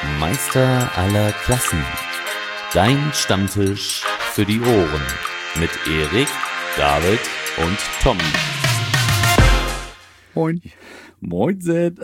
Meister aller Klassen. Dein Stammtisch für die Ohren. Mit Erik, David und Tom. Moin. Moin, Zed.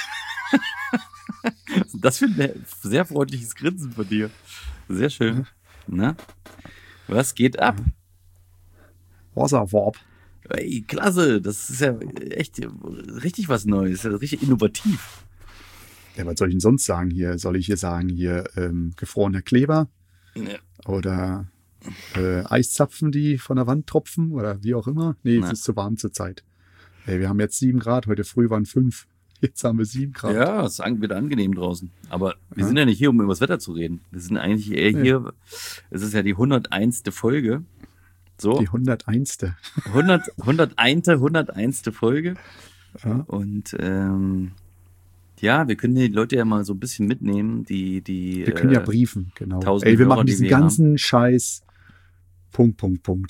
Das finde ich ein sehr freundliches Grinsen von dir. Sehr schön. Na? Was geht ab? Wasserwarp. Ey, klasse. Das ist ja echt richtig was Neues. Richtig innovativ. Ja, was soll ich denn sonst sagen hier? Soll ich hier sagen, gefrorener Kleber? Ja. Oder Eiszapfen, die von der Wand tropfen? Oder wie auch immer? Nee, es ist zu warm zur Zeit. Ey, wir haben jetzt 7 Grad. Heute früh waren 5. Jetzt haben wir 7 Grad. Ja, es ist wieder angenehm draußen. Aber wir sind ja nicht hier, um über das Wetter zu reden. Wir sind eigentlich eher hier. Es ist ja die 101. Folge. So. Die 101. 101. Folge. Ja. Und ja, wir können die Leute ja mal so ein bisschen mitnehmen, die wir können ja briefen, genau. 1000 Ey, wir Hörer, machen diesen ganzen Scheiß. Punkt.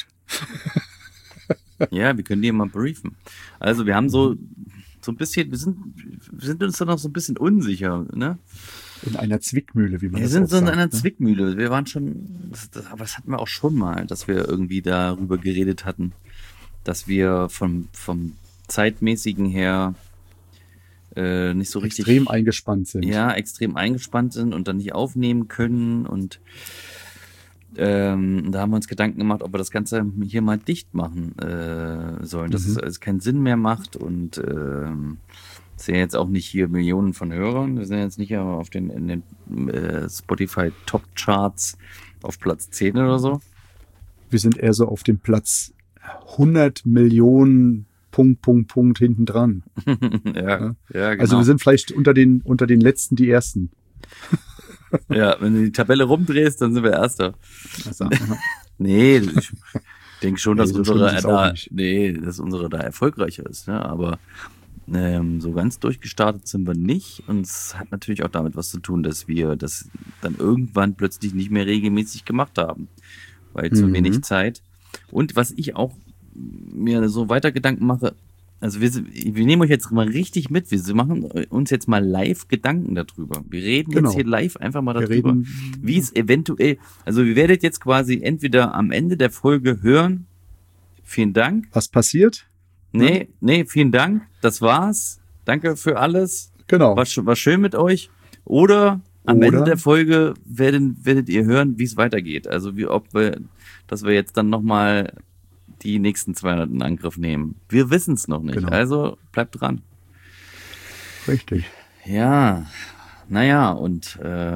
Ja, wir können die ja mal briefen. Also wir haben so ein bisschen, wir sind uns da noch so ein bisschen unsicher, ne? In einer Zwickmühle, wie man Wir das sind auch so in sagt, einer ne? Zwickmühle. Wir waren schon, aber das hatten wir auch schon mal, dass wir irgendwie darüber geredet hatten, dass wir vom zeitmäßigen her nicht so richtig Extrem eingespannt sind. Ja, extrem eingespannt sind und dann nicht aufnehmen können. Und da haben wir uns Gedanken gemacht, ob wir das Ganze hier mal dicht machen sollen, dass es keinen Sinn mehr macht. Und es sind ja jetzt auch nicht hier Millionen von Hörern. Wir sind jetzt nicht in den Spotify Top Charts auf Platz 10 oder so. Wir sind eher so auf dem Platz 100 Millionen Punkt hinten dran. Ja, genau. Also wir sind vielleicht unter den Letzten die Ersten. Ja, wenn du die Tabelle rumdrehst, dann sind wir Erster. Also, Nee, ich denke schon, dass so unsere schlimm ist es auch nicht. dass unsere da erfolgreicher ist, ne? Aber so ganz durchgestartet sind wir nicht. Und es hat natürlich auch damit was zu tun, dass wir das dann irgendwann plötzlich nicht mehr regelmäßig gemacht haben. Weil zu wenig Zeit. Und was ich auch mir so weiter Gedanken mache, also wir nehmen euch jetzt mal richtig mit, wir machen uns jetzt mal live Gedanken darüber. Wir reden jetzt hier live einfach mal darüber, wie es eventuell, also ihr werdet jetzt quasi entweder am Ende der Folge hören, vielen Dank. Was passiert? Nee, vielen Dank, das war's. Danke für alles. Genau. War schön mit euch. Oder am Ende der Folge werdet ihr hören, wie es weitergeht. Also dass wir jetzt dann nochmal die nächsten 200 in Angriff nehmen. Wir wissen es noch nicht. Genau. Also bleibt dran. Richtig. Ja, naja, und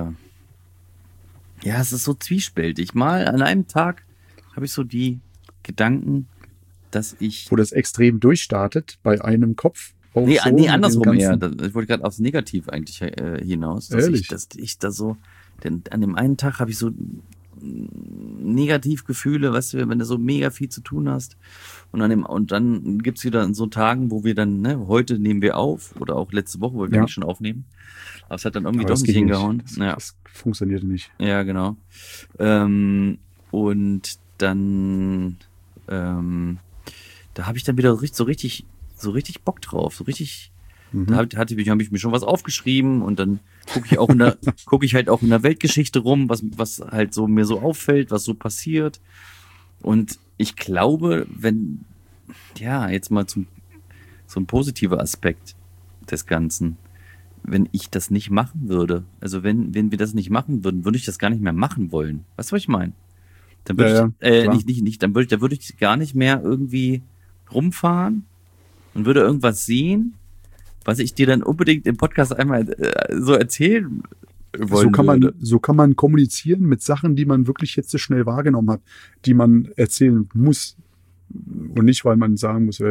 es ist so zwiespältig. Mal an einem Tag habe ich so die Gedanken, dass ich... Wo das extrem durchstartet bei einem Kopf. Nee, andersrum eher. Ich wollte gerade aufs Negativ eigentlich hinaus. Ehrlich? Dass ich da so... Denn an dem einen Tag habe ich so Negativgefühle, weißt du, wenn du so mega viel zu tun hast. Und dann gibt's wieder so Tagen, wo wir dann, ne, heute nehmen wir auf, oder auch letzte Woche, wo wir nicht schon aufnehmen. Aber es hat dann irgendwie doch nicht hingehauen. Das funktionierte nicht. Ja, genau. Und dann, da habe ich dann wieder so richtig Bock drauf, so richtig. Da habe ich mir schon was aufgeschrieben und dann gucke ich halt auch in der Weltgeschichte rum, was halt so mir so auffällt, was so passiert. Und ich glaube, jetzt mal so ein positiver Aspekt des Ganzen, wenn ich das nicht machen würde, also wenn wir das nicht machen würden, würde ich das gar nicht mehr machen wollen. Weißt du, was ich meine? Dann würde da würde ich gar nicht mehr irgendwie rumfahren und würde irgendwas sehen, was ich dir dann unbedingt im Podcast einmal so erzählen wollen So kann man kommunizieren mit Sachen, die man wirklich jetzt so schnell wahrgenommen hat, die man erzählen muss. Und nicht, weil man sagen muss,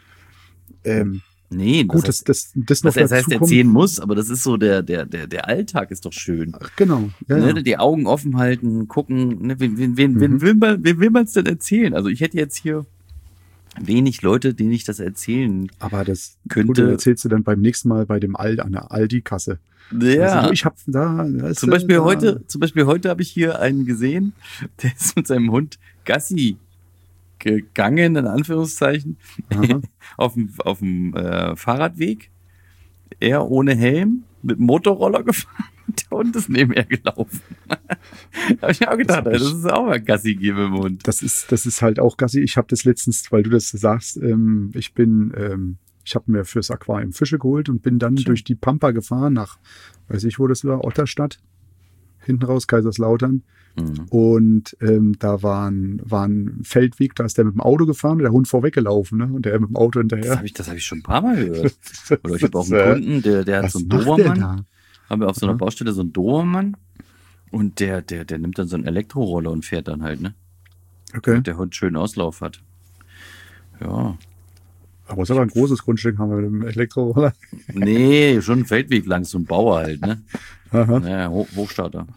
nee, gut, das noch das heißt erzählen muss, aber das ist so der Alltag ist doch schön. Ach, genau. Ja, ne, die Augen offen halten, gucken, ne, wen will man es denn erzählen? Also ich hätte jetzt hier wenig Leute, denen ich das erzählen aber das könnte. Erzählst du dann beim nächsten Mal bei dem an der Aldi-Kasse. Ja. Also, ich habe zum Beispiel heute habe ich hier einen gesehen, der ist mit seinem Hund Gassi gegangen, in Anführungszeichen, auf dem Fahrradweg. Er ohne Helm, mit dem Motorroller gefahren. Der Hund ist nebenher gelaufen. Da habe ich mir auch gedacht, das ist auch mal Gassi geben im Hund. Das ist halt auch Gassi. Ich habe das letztens, weil du das sagst, ich habe mir fürs Aquarium Fische geholt und bin dann durch die Pampa gefahren nach, weiß ich wo das war, Otterstadt, hinten raus, Kaiserslautern. Und da war ein Feldweg, da ist der mit dem Auto gefahren, der Hund vorweggelaufen, ne? Und der mit dem Auto hinterher. Das hab ich schon ein paar Mal gehört. Oder ich habe auch einen Kunden, der hat so einen Dobermann. Haben wir auf so einer Baustelle so einen Dobermann. Und der nimmt dann so einen Elektroroller und fährt dann halt, ne? Okay. Damit der Hund schön Auslauf hat. Ja. Aber es ist aber ein großes Grundstück, haben wir mit dem Elektroroller. Nee, schon ein Feldweg lang, so ein Bauer halt, ne? Aha. Ja, Hochstarter.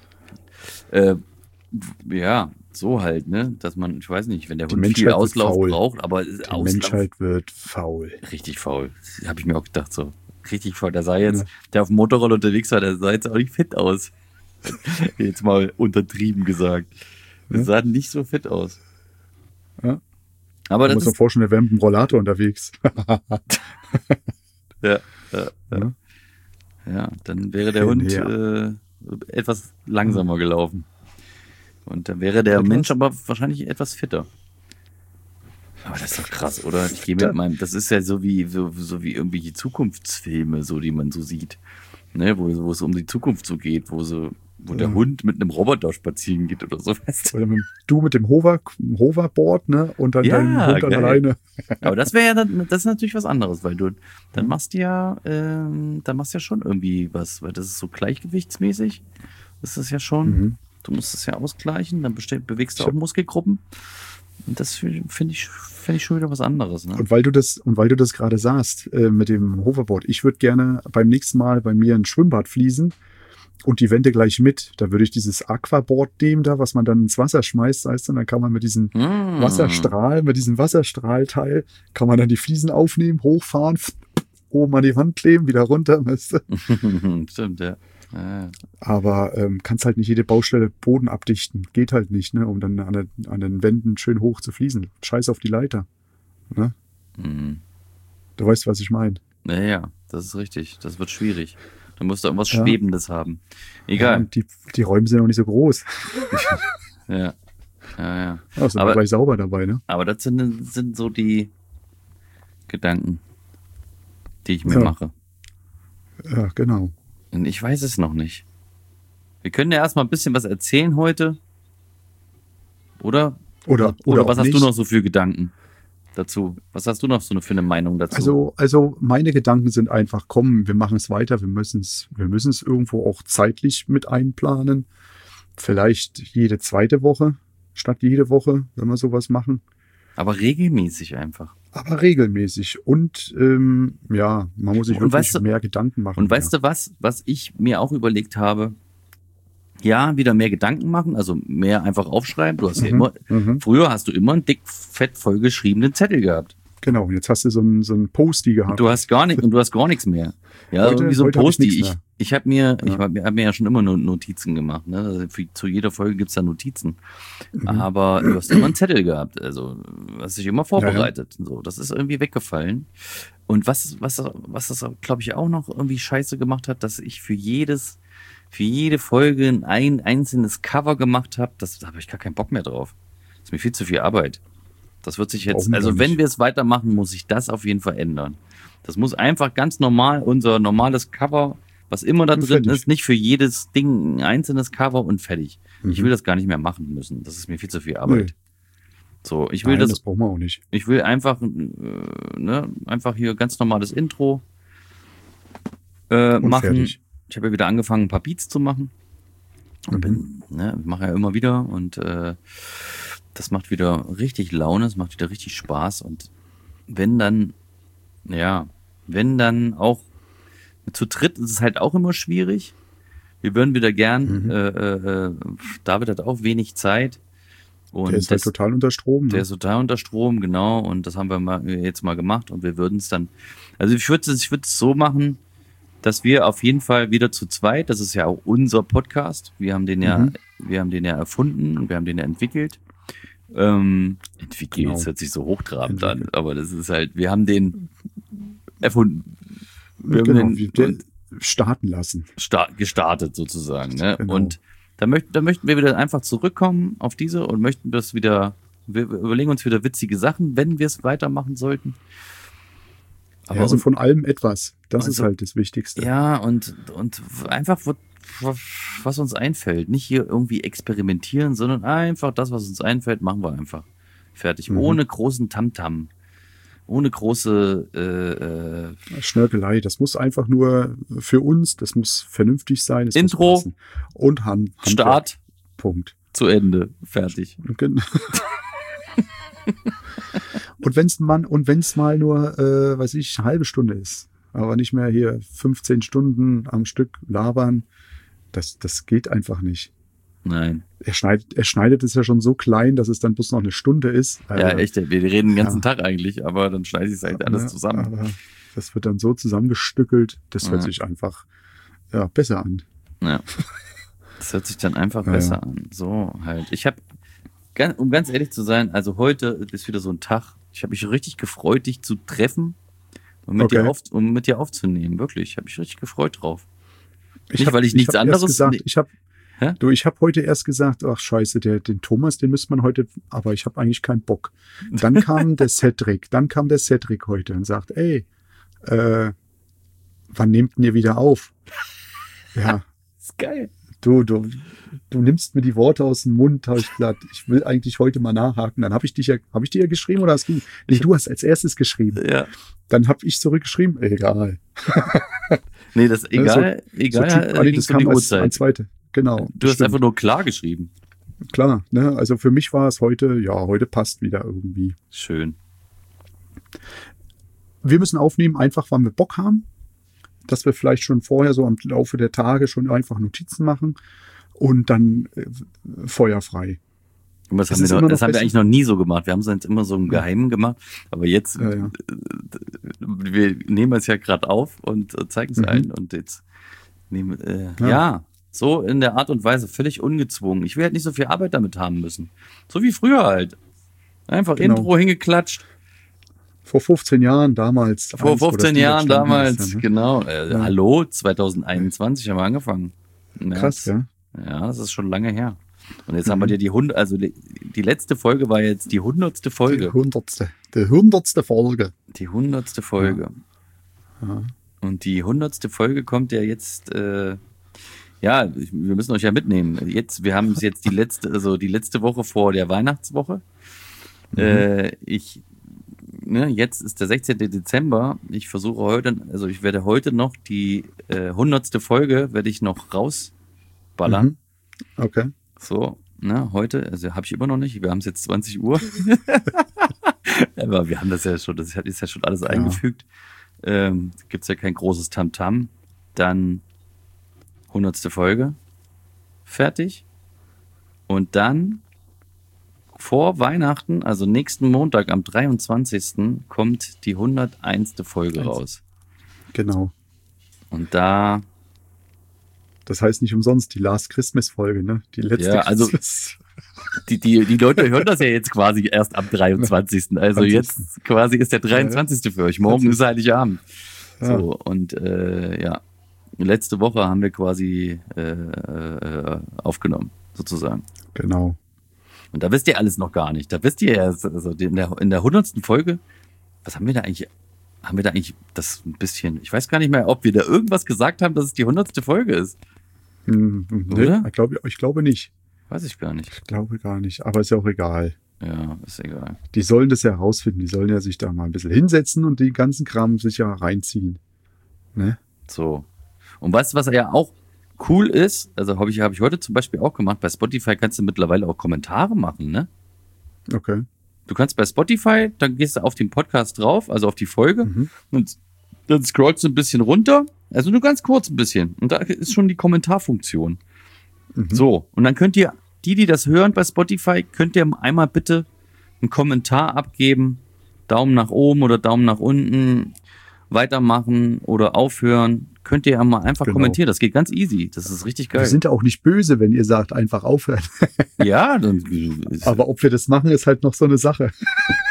Ja, so halt, ne? Dass man, ich weiß nicht, wenn der Hund viel Auslauf braucht, aber die Menschheit wird faul. Richtig faul. Habe ich mir auch gedacht, so. Richtig faul. Der sah jetzt, der auf dem Motorroller unterwegs war, der sah jetzt auch nicht fit aus. Jetzt mal untertrieben gesagt. Der sah nicht so fit aus. Ja. Aber das muss man vorstellen, der wäre mit dem Rollator unterwegs. Ja, dann wäre der Hund etwas langsamer gelaufen. Und dann wäre der Mensch aber wahrscheinlich etwas fitter. Aber das ist doch krass, oder? Ich gehe mit meinem, das ist ja so wie irgendwelche Zukunftsfilme, so die man so sieht. Ne, wo es um die Zukunft so geht, wo der Hund mit einem Roboter spazieren geht oder so. Weißt du? Oder du mit dem Hoverboard, ne? Und dann dein Hund dann alleine. Aber das wäre ja das ist natürlich was anderes, weil du dann machst du ja schon irgendwie was, weil das ist so gleichgewichtsmäßig. Das ist ja schon, du musst es ja ausgleichen, dann bewegst du auch Muskelgruppen. Und das finde ich schon wieder was anderes. Ne? Und weil du das gerade sagst, mit dem Hoverboard, ich würde gerne beim nächsten Mal bei mir ein Schwimmbad fließen und die Wände gleich mit. Da würde ich dieses Aquaboard nehmen, da, was man dann ins Wasser schmeißt, heißt dann kann man mit diesem Wasserstrahlteil, kann man dann die Fliesen aufnehmen, hochfahren, oben an die Wand kleben, wieder runter. Weißt du? Stimmt, ja. Aber kannst halt nicht jede Baustelle Boden abdichten. Geht halt nicht, ne? Um dann an den Wänden schön hoch zu fließen. Scheiß auf die Leiter. Ne? Du weißt, was ich meine. Ja, das ist richtig. Das wird schwierig. Du musst da irgendwas Schwebendes haben. Egal. Ja, die Räume sind auch nicht so groß. Ja. Also aber gleich sauber dabei, ne? Aber das sind so die Gedanken, die ich mir mache. Ja, genau. Und ich weiß es noch nicht. Wir können ja erstmal ein bisschen was erzählen heute. Oder was hast du noch so für Gedanken dazu? Was hast du noch so für eine Meinung dazu? Also meine Gedanken sind einfach, komm, wir machen es weiter. Wir müssen es irgendwo auch zeitlich mit einplanen. Vielleicht jede zweite Woche statt jede Woche, wenn wir sowas machen. Aber regelmäßig einfach. Aber regelmäßig. Und man muss sich wirklich mehr Gedanken machen. Und weißt du was ich mir auch überlegt habe? Ja, wieder mehr Gedanken machen, also mehr einfach aufschreiben. Du hast ja immer, früher hast du immer einen dick, fett vollgeschriebenen Zettel gehabt. Genau, und jetzt hast du so ein Postie gehabt. Und du hast gar nichts mehr. Ja, irgendwie so ein Postie. Ich habe mir ja schon immer Notizen gemacht. Ne? Also zu jeder Folge gibt's da Notizen. Aber du hast immer einen Zettel gehabt. Also hast dich immer vorbereitet. Ja. So, das ist irgendwie weggefallen. Und was das, glaube ich, auch noch irgendwie scheiße gemacht hat, dass ich für jede Folge ein einzelnes Cover gemacht habe, da habe ich gar keinen Bock mehr drauf. Das ist mir viel zu viel Arbeit. Das wird sich jetzt, also wenn wir es weitermachen, muss sich das auf jeden Fall ändern. Das muss einfach ganz normal, unser normales Cover, was immer da drin ist, nicht für jedes Ding ein einzelnes Cover und fertig. Ich will das gar nicht mehr machen müssen. Das ist mir viel zu viel Arbeit. So, ich will das brauchen wir auch nicht. Ich will einfach, einfach hier ganz normales Intro machen. Fertig. Ich habe ja wieder angefangen, ein paar Beats zu machen. Und mache ja immer wieder und das macht wieder richtig Laune, es macht wieder richtig Spaß und wenn dann auch zu dritt ist es halt auch immer schwierig. Wir würden wieder gern, David hat auch wenig Zeit. Und der ist halt total unter Strom. Ne? Der ist total unter Strom, genau. Und das haben wir jetzt mal gemacht und wir würden es dann, also ich würde es so machen, dass wir auf jeden Fall wieder zu zweit, das ist ja auch unser Podcast, wir haben den ja erfunden und wir haben den ja entwickelt. Das hört sich so hochtrabend an, aber das ist halt, wir haben den erfunden. starten lassen. Gestartet sozusagen. Ne? Genau. Und da möchten wir wieder einfach zurückkommen auf diese und möchten das wieder, wir überlegen uns wieder witzige Sachen, wenn wir es weitermachen sollten. Aber also von allem etwas. Das ist halt das Wichtigste. Ja, und einfach, was uns einfällt. Nicht hier irgendwie experimentieren, sondern einfach das, was uns einfällt, machen wir einfach. Fertig. Ohne großen Tamtam. Ohne große Schnörkelei. Das muss einfach nur für uns, das muss vernünftig sein. Es Intro muss passen. Und Start. Punkt. Zu Ende. Fertig. Und wenn es mal nur, weiß ich, eine halbe Stunde ist, aber nicht mehr hier 15 Stunden am Stück labern, das geht einfach nicht. Nein. Er schneidet es ja schon so klein, dass es dann bloß noch eine Stunde ist. Ja, echt. Wir reden den ganzen Tag eigentlich, aber dann schneide ich es halt alles zusammen. Aber das wird dann so zusammengestückelt, das hört sich einfach besser an. Ja. Das hört sich dann einfach besser an. So halt. Ich habe, um ganz ehrlich zu sein, also heute ist wieder so ein Tag. Ich habe mich richtig gefreut, dich zu treffen und mit dir aufzunehmen. Wirklich, ich habe mich richtig gefreut drauf. Weil ich nichts anderes. Ich habe heute erst gesagt, ach scheiße, den Thomas, den müsste man heute, aber ich habe eigentlich keinen Bock. Dann kam der Cedric heute und sagt, ey, wann nehmt ihr wieder auf? Ja. Das ist geil. Du nimmst mir die Worte aus dem Mund, habe ich gesagt, ich will eigentlich heute mal nachhaken. Dann habe ich dir ja geschrieben oder hast du? Nee, du hast als erstes geschrieben. Ja. Dann habe ich zurückgeschrieben, egal. Nee, das ist egal. Das kam als zweite. Genau. Du hast einfach nur klar geschrieben. Klar, ne? Also für mich war es heute passt wieder irgendwie. Schön. Wir müssen aufnehmen, einfach weil wir Bock haben. Dass wir vielleicht schon vorher so am Laufe der Tage schon einfach Notizen machen und dann feuerfrei. Und das haben wir eigentlich noch nie so gemacht. Wir haben es jetzt immer so im Geheimen gemacht. Aber jetzt, wir nehmen es ja gerade auf und zeigen es allen. Und jetzt so in der Art und Weise, völlig ungezwungen. Ich will halt nicht so viel Arbeit damit haben müssen. So wie früher halt. Einfach Intro hingeklatscht. Vor 15 Jahren damals. Vor 15 Jahren damals, genau. Hallo, 2021 haben wir angefangen. Krass, ja. Ja, das ist schon lange her. Und jetzt haben wir dir die letzte Folge war jetzt die 100. Folge. Die 100. Folge. Die 100. Folge. Ja. Und die 100. Folge kommt ja jetzt, wir müssen euch ja mitnehmen. Wir haben es jetzt die letzte Woche vor der Weihnachtswoche. Jetzt ist der 16. Dezember. Ich werde heute noch die 100. Folge werde ich noch rausballern. Okay. So, heute, also habe ich immer noch nicht. Wir haben es jetzt 20 Uhr. Aber wir haben das ist ja schon alles eingefügt. Gibt's ja kein großes Tamtam. Dann 100. Folge. Fertig. Und dann vor Weihnachten, also nächsten Montag am 23. kommt die 101. Folge raus. Genau. Und da... Das heißt nicht umsonst die Last Christmas Folge, ne? Die letzte Christmas. Die Leute hören das ja jetzt quasi erst am 23. Also jetzt quasi ist der 23. für euch. Morgen ist Heiligabend. Ja. So, und letzte Woche haben wir quasi aufgenommen, sozusagen. Genau. Und da wisst ihr alles noch gar nicht. Da wisst ihr ja, also in der 100. Folge, was haben wir da eigentlich? Haben wir da eigentlich das ein bisschen, ich weiß gar nicht mehr, ob wir da irgendwas gesagt haben, dass es die 100. Folge ist. Oder? Ich glaube nicht. Weiß ich gar nicht. Ich glaube gar nicht, aber ist ja auch egal. Ja, ist egal. Die sollen das ja herausfinden, die sollen ja sich da mal ein bisschen hinsetzen und den ganzen Kram sich ja reinziehen. Ne? So. Und weißt du, was ja auch cool ist, also habe ich heute zum Beispiel auch gemacht, bei Spotify kannst du mittlerweile auch Kommentare machen, ne? Okay. Du kannst bei Spotify, dann gehst du auf den Podcast drauf, also auf die Folge, und dann scrollst du ein bisschen runter, also nur ganz kurz ein bisschen, und da ist schon die Kommentarfunktion. So, und dann könnt ihr, die das hören bei Spotify, könnt ihr einmal bitte einen Kommentar abgeben, Daumen nach oben oder Daumen nach unten, weitermachen oder aufhören, könnt ihr ja mal einfach kommentieren. Das geht ganz easy. Das ist richtig geil. Wir sind ja auch nicht böse, wenn ihr sagt, einfach aufhören. Ja. Aber ob wir das machen, ist halt noch so eine Sache.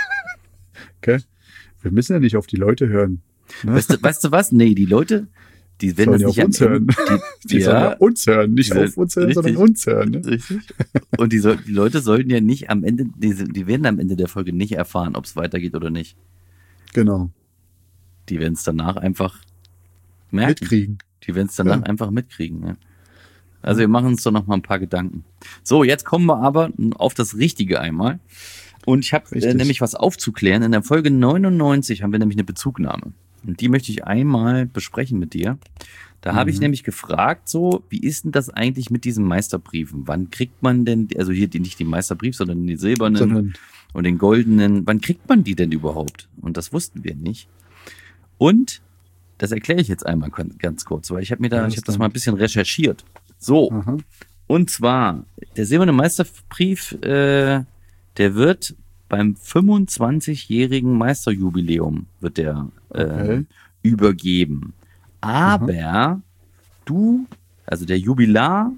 Okay? Wir müssen ja nicht auf die Leute hören. Ne? Weißt du was? Nee, die Leute, Die werden das ja nicht auf uns hören. Die sollen ja uns hören, nicht auf uns hören, sondern uns hören. Ne? Richtig. Und die Leute sollten ja nicht am Ende, die werden am Ende der Folge nicht erfahren, ob es weitergeht oder nicht. Genau. Die werden es danach einfach merken. Mitkriegen. Die werden es danach einfach mitkriegen. Ja. Also wir machen uns doch noch mal ein paar Gedanken. So, jetzt kommen wir aber auf das Richtige einmal. Und ich habe nämlich was aufzuklären. In der Folge 99 haben wir nämlich eine Bezugnahme. Und die möchte ich einmal besprechen mit dir. Da habe ich nämlich gefragt, so, wie ist denn das eigentlich mit diesen Meisterbriefen? Wann kriegt man denn, also hier nicht die Meisterbrief, sondern die silbernen und den goldenen, wann kriegt man die denn überhaupt? Und das wussten wir nicht. Und das erkläre ich jetzt einmal ganz kurz, weil ich habe das mal ein bisschen recherchiert. So, und zwar, der silberne Meisterbrief, der wird beim 25-jährigen Meisterjubiläum wird der übergeben. Aber also der Jubilar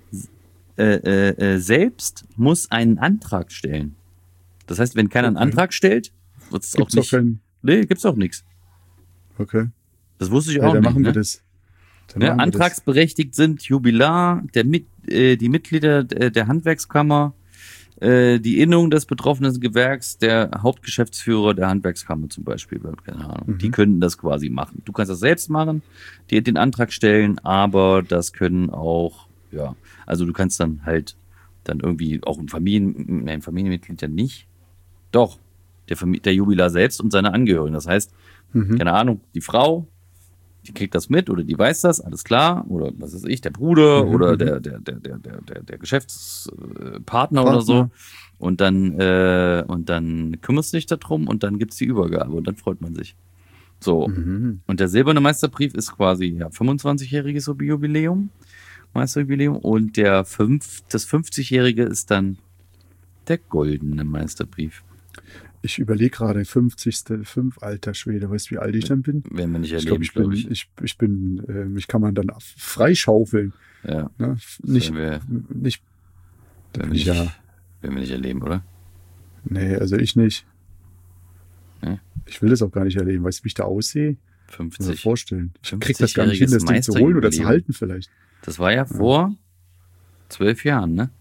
selbst muss einen Antrag stellen. Das heißt, wenn keiner einen Antrag stellt, wird es auch nicht. Nee, gibt's auch nichts. Okay. Das wusste ich auch nicht. Dann machen wir das. Antragsberechtigt sind Jubilar, die Mitglieder der Handwerkskammer, die Innung des betroffenen Gewerks, der Hauptgeschäftsführer der Handwerkskammer zum Beispiel, keine Ahnung. Die können das quasi machen. Du kannst das selbst machen, dir den Antrag stellen, aber das können auch, also du kannst dann halt irgendwie auch ein Familienmitglied ja nicht. Doch, der Jubilar selbst und seine Angehörigen. Das heißt, keine Ahnung, die Frau, die kriegt das mit oder die weiß das, alles klar, oder was weiß ich, der Bruder oder der Geschäftspartner oder so. Und dann kümmerst du dich darum und dann gibt's die Übergabe und dann freut man sich. So. Und der silberne Meisterbrief ist quasi 25-jähriges Jubiläum, Meisterjubiläum, und das 50-jährige ist dann der goldene Meisterbrief. Ich überlege gerade, 50. Alter Schwede, weißt du, wie alt ich dann bin? Werden wir nicht erleben, glaube ich. Mich kann man dann freischaufeln. Ja. Ne? Werden wir nicht erleben, oder? Nee, also ich nicht. Nee? Ich will das auch gar nicht erleben. Weißt du, wie ich da aussehe? 50. Kann mir vorstellen. Ich krieg 50-jähriges das gar nicht hin, das Ding zu holen oder zu halten vielleicht. Das war ja vor 12 Jahren, ne?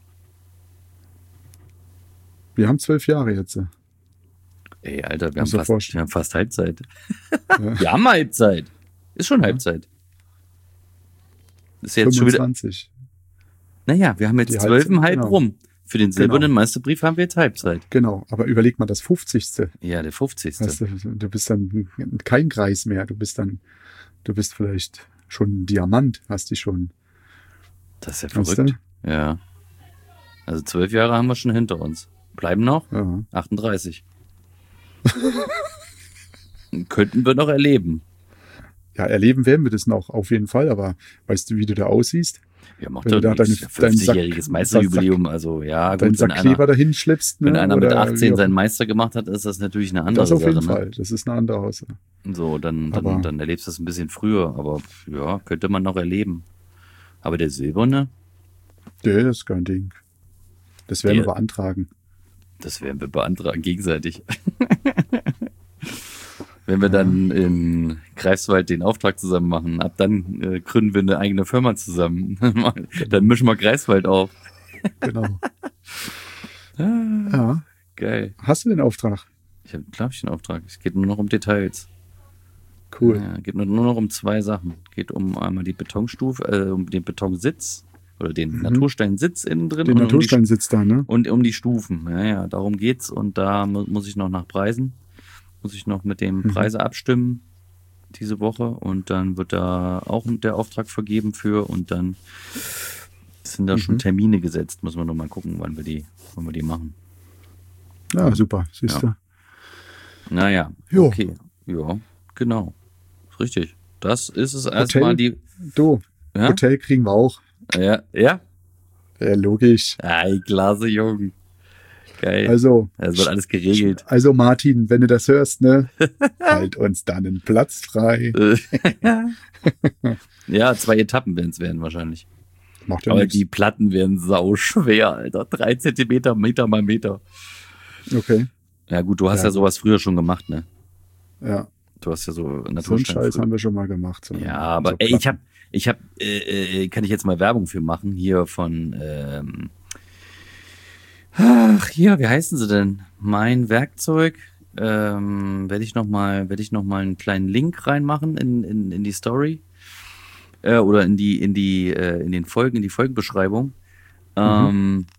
Wir haben 12 Jahre jetzt. Ey, Alter, wir haben fast Halbzeit. Ja. Wir haben Halbzeit. Ist schon Halbzeit. Ist jetzt 25. Schon wieder. Naja, wir haben jetzt 12,5 rum. Für den silbernen Meisterbrief haben wir jetzt Halbzeit. Genau, aber überleg mal das 50. Ja, der 50. Weißt du bist dann kein Greis mehr. Du bist vielleicht schon ein Diamant, hast dich schon. Das ist ja verrückt. Ja. Also 12 Jahre haben wir schon hinter uns. Bleiben noch 38. Könnten wir noch erleben. Ja, erleben werden wir das noch, auf jeden Fall, aber weißt du, wie du da aussiehst? Ja, macht doch nichts. 50-jähriges Meisterjubiläum, also ja, gut. Deinen Sack Kleber dahin schleppst. Wenn einer mit 18 seinen Meister gemacht hat, ist das natürlich eine andere Sache. Das auf jeden Fall, das ist eine andere Aussage. So, dann erlebst du das ein bisschen früher, aber ja, könnte man noch erleben. Aber der silberne? Der ist kein Ding. Das werden wir beantragen. Das werden wir beantragen, gegenseitig. Wenn wir dann in Greifswald den Auftrag zusammen machen, ab dann gründen wir eine eigene Firma zusammen. Dann mischen wir Greifswald auf. Genau. Ja. Geil. Hast du den Auftrag? Ich habe, glaube ich, den Auftrag. Es geht nur noch um Details. Cool. Ja, geht nur noch um 2 Sachen. Geht um einmal die Betonstufe, um den Betonsitz oder den Natursteinsitz innen drin. Den Natursteinsitz da, ne? Und um die Stufen. Ja, darum geht's. Und da muss ich noch nach Preisen. Muss ich noch mit dem Preise abstimmen diese Woche. Und dann wird da auch der Auftrag vergeben für. Und dann sind da schon Termine gesetzt. Müssen wir noch mal gucken, wann wir die machen. Ja, super. Siehst du. Naja, okay. Ja, genau. Richtig. Das ist es erstmal Hotel kriegen wir auch. Ja? Ja, logisch. Ei, klasse, Jung. Geil. Also. Es wird alles geregelt. Also, Martin, wenn du das hörst, ne? Halt uns dann einen Platz frei. Ja, 2 Etappen werden es werden wahrscheinlich. Macht ja Aber nichts. die Platten werden sau schwer, Alter. 3 Zentimeter, Meter mal Meter. Okay. Ja, gut, du hast ja sowas früher schon gemacht, ne? Ja. Du hast ja so So einen Scheiß haben wir schon mal gemacht. Ja, aber ey, Ich habe, kann ich jetzt mal Werbung für machen, hier von, hier, wie heißen sie denn? Mein Werkzeug. Werde ich noch mal einen kleinen Link reinmachen in die Story oder in die Folgenbeschreibung. Mhm.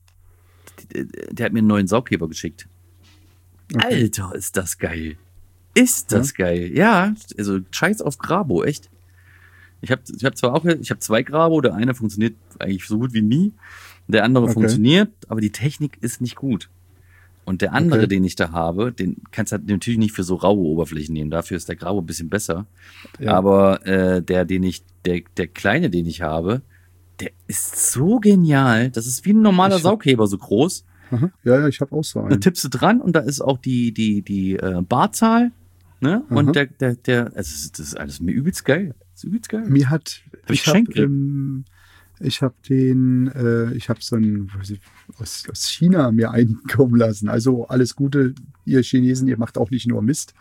Der hat mir einen neuen Saugheber geschickt. Okay. Alter, ist das geil. Ist Ja? das geil. Ja, also scheiß auf Grabo, echt. Ich habe zwei Grabo, der eine funktioniert eigentlich so gut wie nie. Der andere Okay. funktioniert, aber die Technik ist nicht gut. Und der andere, Okay. den ich da habe, den kannst du halt natürlich nicht für so raue Oberflächen nehmen. Dafür ist der Grabo ein bisschen besser. Ja. Aber der kleine, den ich habe, der ist so genial. Das ist wie ein normaler Ich hab- Saugheber, so groß. Aha. Ja, ich habe auch so Da einen. tippst du dran und da ist auch die Barzahl. Ne? Aha. Und das ist alles mir übelst geil. Das ist übelst geil. Mir hat, Hab ich ich habe geschenkt ich habe ich habe so einen weiß ich, aus China mir einkommen lassen. Also alles Gute, ihr Chinesen, ihr macht auch nicht nur Mist.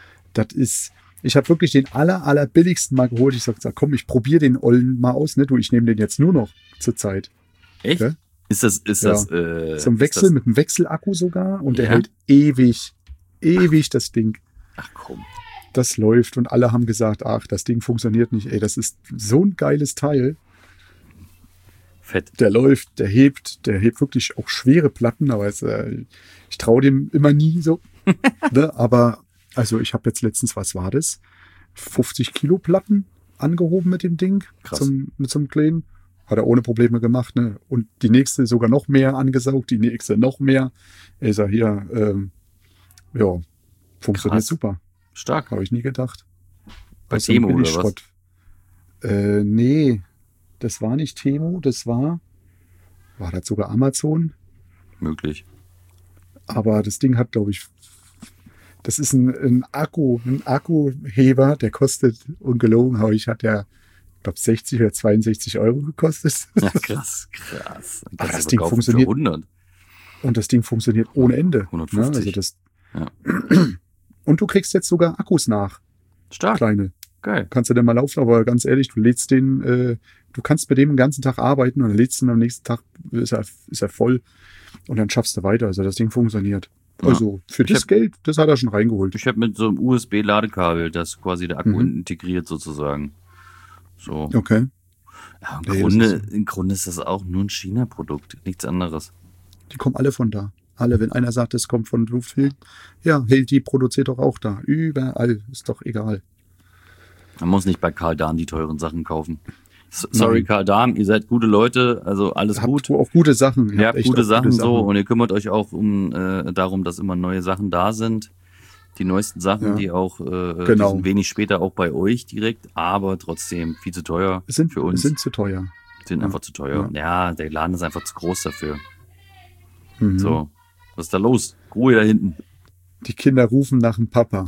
Ich habe wirklich den aller billigsten mal geholt. Ich sag, komm, ich probiere den Ollen mal aus. Ne? Du, ich nehme den jetzt nur noch zur Zeit. Echt? Okay? Ist das Zum Wechsel, mit einem Wechselakku sogar. Und der Ja? hält ewig das Ding. Ach komm. Das läuft und alle haben gesagt, ach, das Ding funktioniert nicht. Ey, das ist so ein geiles Teil. Fett. Der läuft, der hebt wirklich auch schwere Platten, aber ich traue dem immer nie so. Ne? Aber, also ich habe jetzt letztens, was war das? 50 Kilo Platten angehoben mit dem Ding. Krass. Mit so einem kleinen. Hat er ohne Probleme gemacht. Ne? Und die nächste sogar noch mehr angesaugt, die nächste noch mehr. Ich sag hier, ja, funktioniert Krass. super. Stark. Habe ich nie gedacht. Bei Aus so einem Temo oder was? Billigschrott. Nee, das war nicht Temo, war das sogar Amazon? Möglich. Aber das Ding hat, glaube ich, das ist ein Akkuheber, der kostet, ungelogen habe ich, hat der, ich glaube, 60 oder 62 Euro gekostet. Ja, krass. Dann Aber kannst das du Ding verkaufen funktioniert. für 100. Und das Ding funktioniert ohne Ende. 150. Ne? Also das, Ja. und du kriegst jetzt sogar Akkus nach, Stark. kleine. Geil. Kannst du denn mal laufen, aber ganz ehrlich, du lädst den, du kannst mit dem den ganzen Tag arbeiten und dann lädst du ihn am nächsten Tag, ist er voll und dann schaffst du weiter. Also das Ding funktioniert. Ja. Also für das Geld, das hat er schon reingeholt. Ich habe mit so einem USB-Ladekabel, das quasi der Akku Mhm. integriert sozusagen. So. Okay. Ja, Nee, im Grunde ist das auch nur ein China-Produkt, nichts anderes. Die kommen alle von da. Alle, wenn einer sagt, es kommt von Lufthild, ja, Hilti produziert doch auch da. Überall, ist doch egal. Man muss nicht bei Karl Dahn die teuren Sachen kaufen. Sorry, Nein. Karl Dahn, ihr seid gute Leute, also alles gut. Habt auch gute Sachen. Ihr habt echt gute auch Sachen so und ihr kümmert euch auch darum, dass immer neue Sachen da sind. Die neuesten Sachen, Ja. die auch die Genau. sind wenig später auch bei euch direkt, aber trotzdem viel zu teuer für uns. Sind zu teuer. Sind einfach zu teuer. Ja, der Laden ist einfach zu groß dafür. Mhm. So, was ist da los? Ruhe da hinten. Die Kinder rufen nach dem Papa.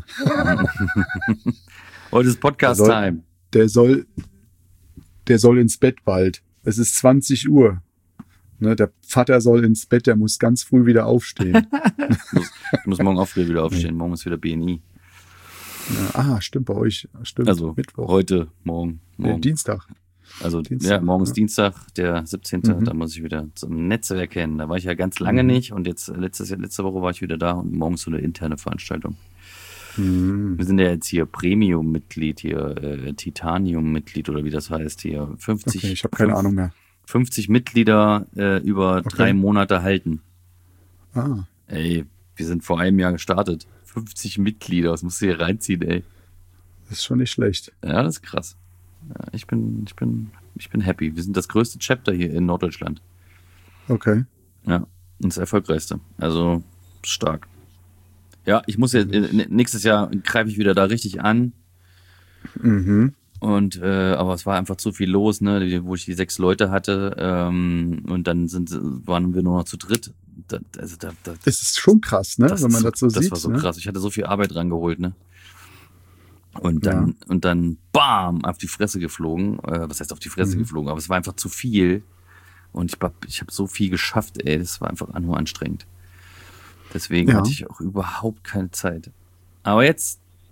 Heute ist Podcast-Time. Der soll ins Bett bald. Es ist 20 Uhr. Ne, der Vater soll ins Bett, der muss ganz früh wieder aufstehen. Ich muss morgen auch früh wieder aufstehen. Morgen ist wieder BNI. Stimmt, bei euch. Stimmt, Also Mittwoch. heute, morgen. Dienstag. Also Dienstag, ja, morgen ist ja. Dienstag, der 17. Da muss ich wieder zum Netzwerk hin. Da war ich ja ganz lange nicht und jetzt letzte Woche war ich wieder da und morgen ist so eine interne Veranstaltung. Wir sind ja jetzt hier Premium-Mitglied, hier Titanium-Mitglied oder wie das heißt hier. 50, Okay, ich habe keine Ahnung mehr. 50 Mitglieder über 3 Monate halten. Ah, Ey, wir sind vor einem Jahr gestartet. 50 Mitglieder, das musst du hier reinziehen, ey. das ist schon nicht schlecht. Ja, das ist krass. Ja, ich bin happy. Wir sind das größte Chapter hier in Norddeutschland. Okay. Ja, und das erfolgreichste. Also stark. Ja, ich muss jetzt nächstes Jahr greife ich wieder da richtig an. Mhm. Und aber es war einfach zu viel los, ne, wo ich die 6 Leute hatte und dann waren wir nur noch zu dritt. Das ist schon krass, ne? Wenn man das so sieht. Das war so ne? krass. Ich hatte so viel Arbeit rangeholt, ne? Und dann bam, auf die Fresse geflogen. Was heißt auf die Fresse geflogen? Aber es war einfach zu viel. Und ich habe so viel geschafft, ey. Das war einfach nur anstrengend. Deswegen hatte ich auch überhaupt keine Zeit. Aber jetzt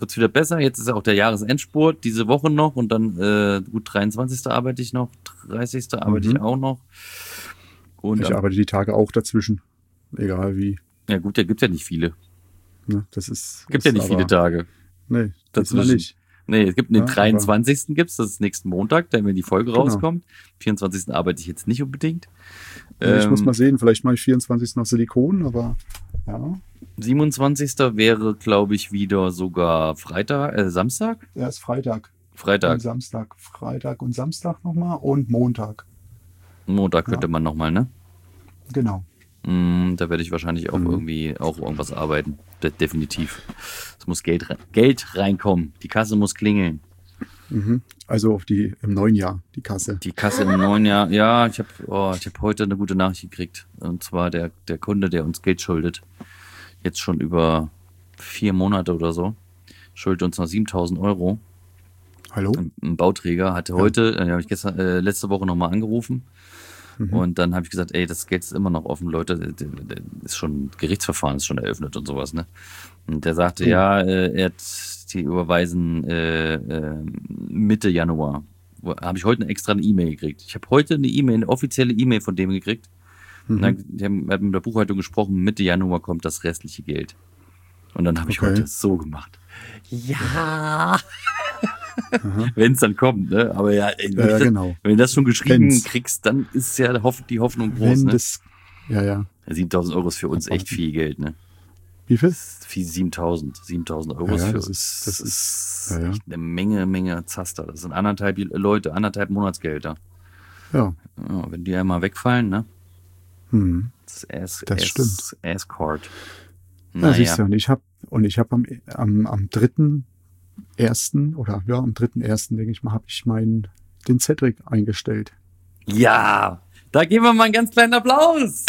wird's wieder besser. Jetzt ist ja auch der Jahresendspurt, diese Woche noch und dann gut 23. arbeite ich noch, 30. arbeite ich auch noch. Und ich arbeite die Tage auch dazwischen, egal wie. Ja gut, da gibt's ja nicht viele. Ne, das ist. Gibt ja nicht viele Tage. Nee, dazwischen. Nicht. Nee, es gibt den 23. gibt's, das ist nächsten Montag, dann wenn die Folge rauskommt. 24. arbeite ich jetzt nicht unbedingt. Ich muss mal sehen, vielleicht mache ich 24. noch Silikon, aber ja. 27. wäre, glaube ich, wieder sogar Samstag? Ja, ist Freitag. Freitag. Und Samstag. Freitag und Samstag nochmal und Montag. Montag könnte man nochmal, ne? Genau. Da werde ich wahrscheinlich auch irgendwie auch irgendwas arbeiten. Definitiv. Es muss Geld reinkommen. Die Kasse muss klingeln. Also im neuen Jahr, die Kasse. Die Kasse im neuen Jahr. Ja, ich hab heute eine gute Nachricht gekriegt. Und zwar der Kunde, der uns Geld schuldet. Jetzt schon über 4 Monate oder so. Schuldet uns noch 7.000 Euro. Hallo? Ein Bauträger hatte heute, habe ich letzte Woche nochmal angerufen. Und dann habe ich gesagt, ey, das Geld ist immer noch offen, Leute, ist schon, Gerichtsverfahren ist schon eröffnet und sowas, ne? Und der sagte, die überweisen Mitte Januar. Habe ich heute extra eine E-Mail gekriegt. Ich habe heute eine offizielle E-Mail von dem gekriegt. Und dann, die haben mit der Buchhaltung gesprochen, Mitte Januar kommt das restliche Geld. Und dann habe ich heute so gemacht. Ja! Wenn es dann kommt, ne? Aber wenn du das schon geschrieben kriegst, dann ist ja die Hoffnung groß, ne? 7.000 Euro ist für uns echt viel Geld, ne? Wie viel? 7.000 Euro ist für uns. Das ist echt eine Menge Zaster. Das sind anderthalb Monatsgelder. Ja. Wenn die einmal wegfallen, ne? Das stimmt. Escort. Ja, siehst du, und ich hab am 3.1. oder am 3.1. denke ich mal, habe ich den Cedric eingestellt. Ja, da geben wir mal einen ganz kleinen Applaus.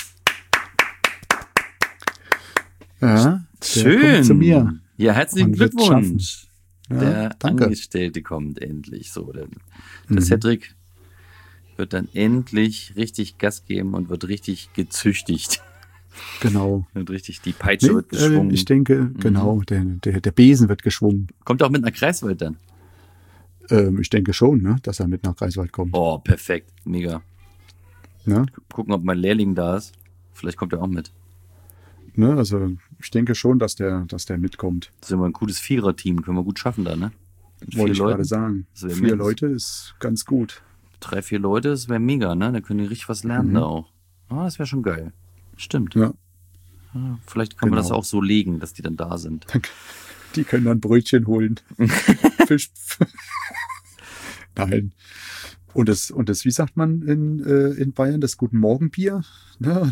Ja, schön. Kommt zu mir. Ja, herzlichen Glückwunsch. Ja, der danke. Angestellte kommt endlich. So, der Cedric wird dann endlich richtig Gas geben und wird richtig gezüchtigt. Genau. Wird richtig, die Peitsche wird geschwungen. Ich denke, genau, der Besen wird geschwungen. Kommt er auch mit einer Kreiswald dann? Ich denke schon, ne, dass er mit nach Greifswald kommt. Oh, perfekt. Mega. Ne? Gucken, ob mein Lehrling da ist. Vielleicht kommt er auch mit. Ne, also ich denke schon, dass der mitkommt. Das ist immer ein cooles Vierer-Team. Können wir gut schaffen da, ne? Wollte ich gerade sagen. 4 Leute ist ganz gut. 3, 4 Leute, das wäre mega, ne? Da können die richtig was lernen da auch. Das wäre schon geil. Stimmt. Ja. Vielleicht kann man das auch so legen, dass die dann da sind. Die können dann Brötchen holen. Fisch. Nein. Und das, wie sagt man in Bayern, das Guten Morgen Bier? Ja.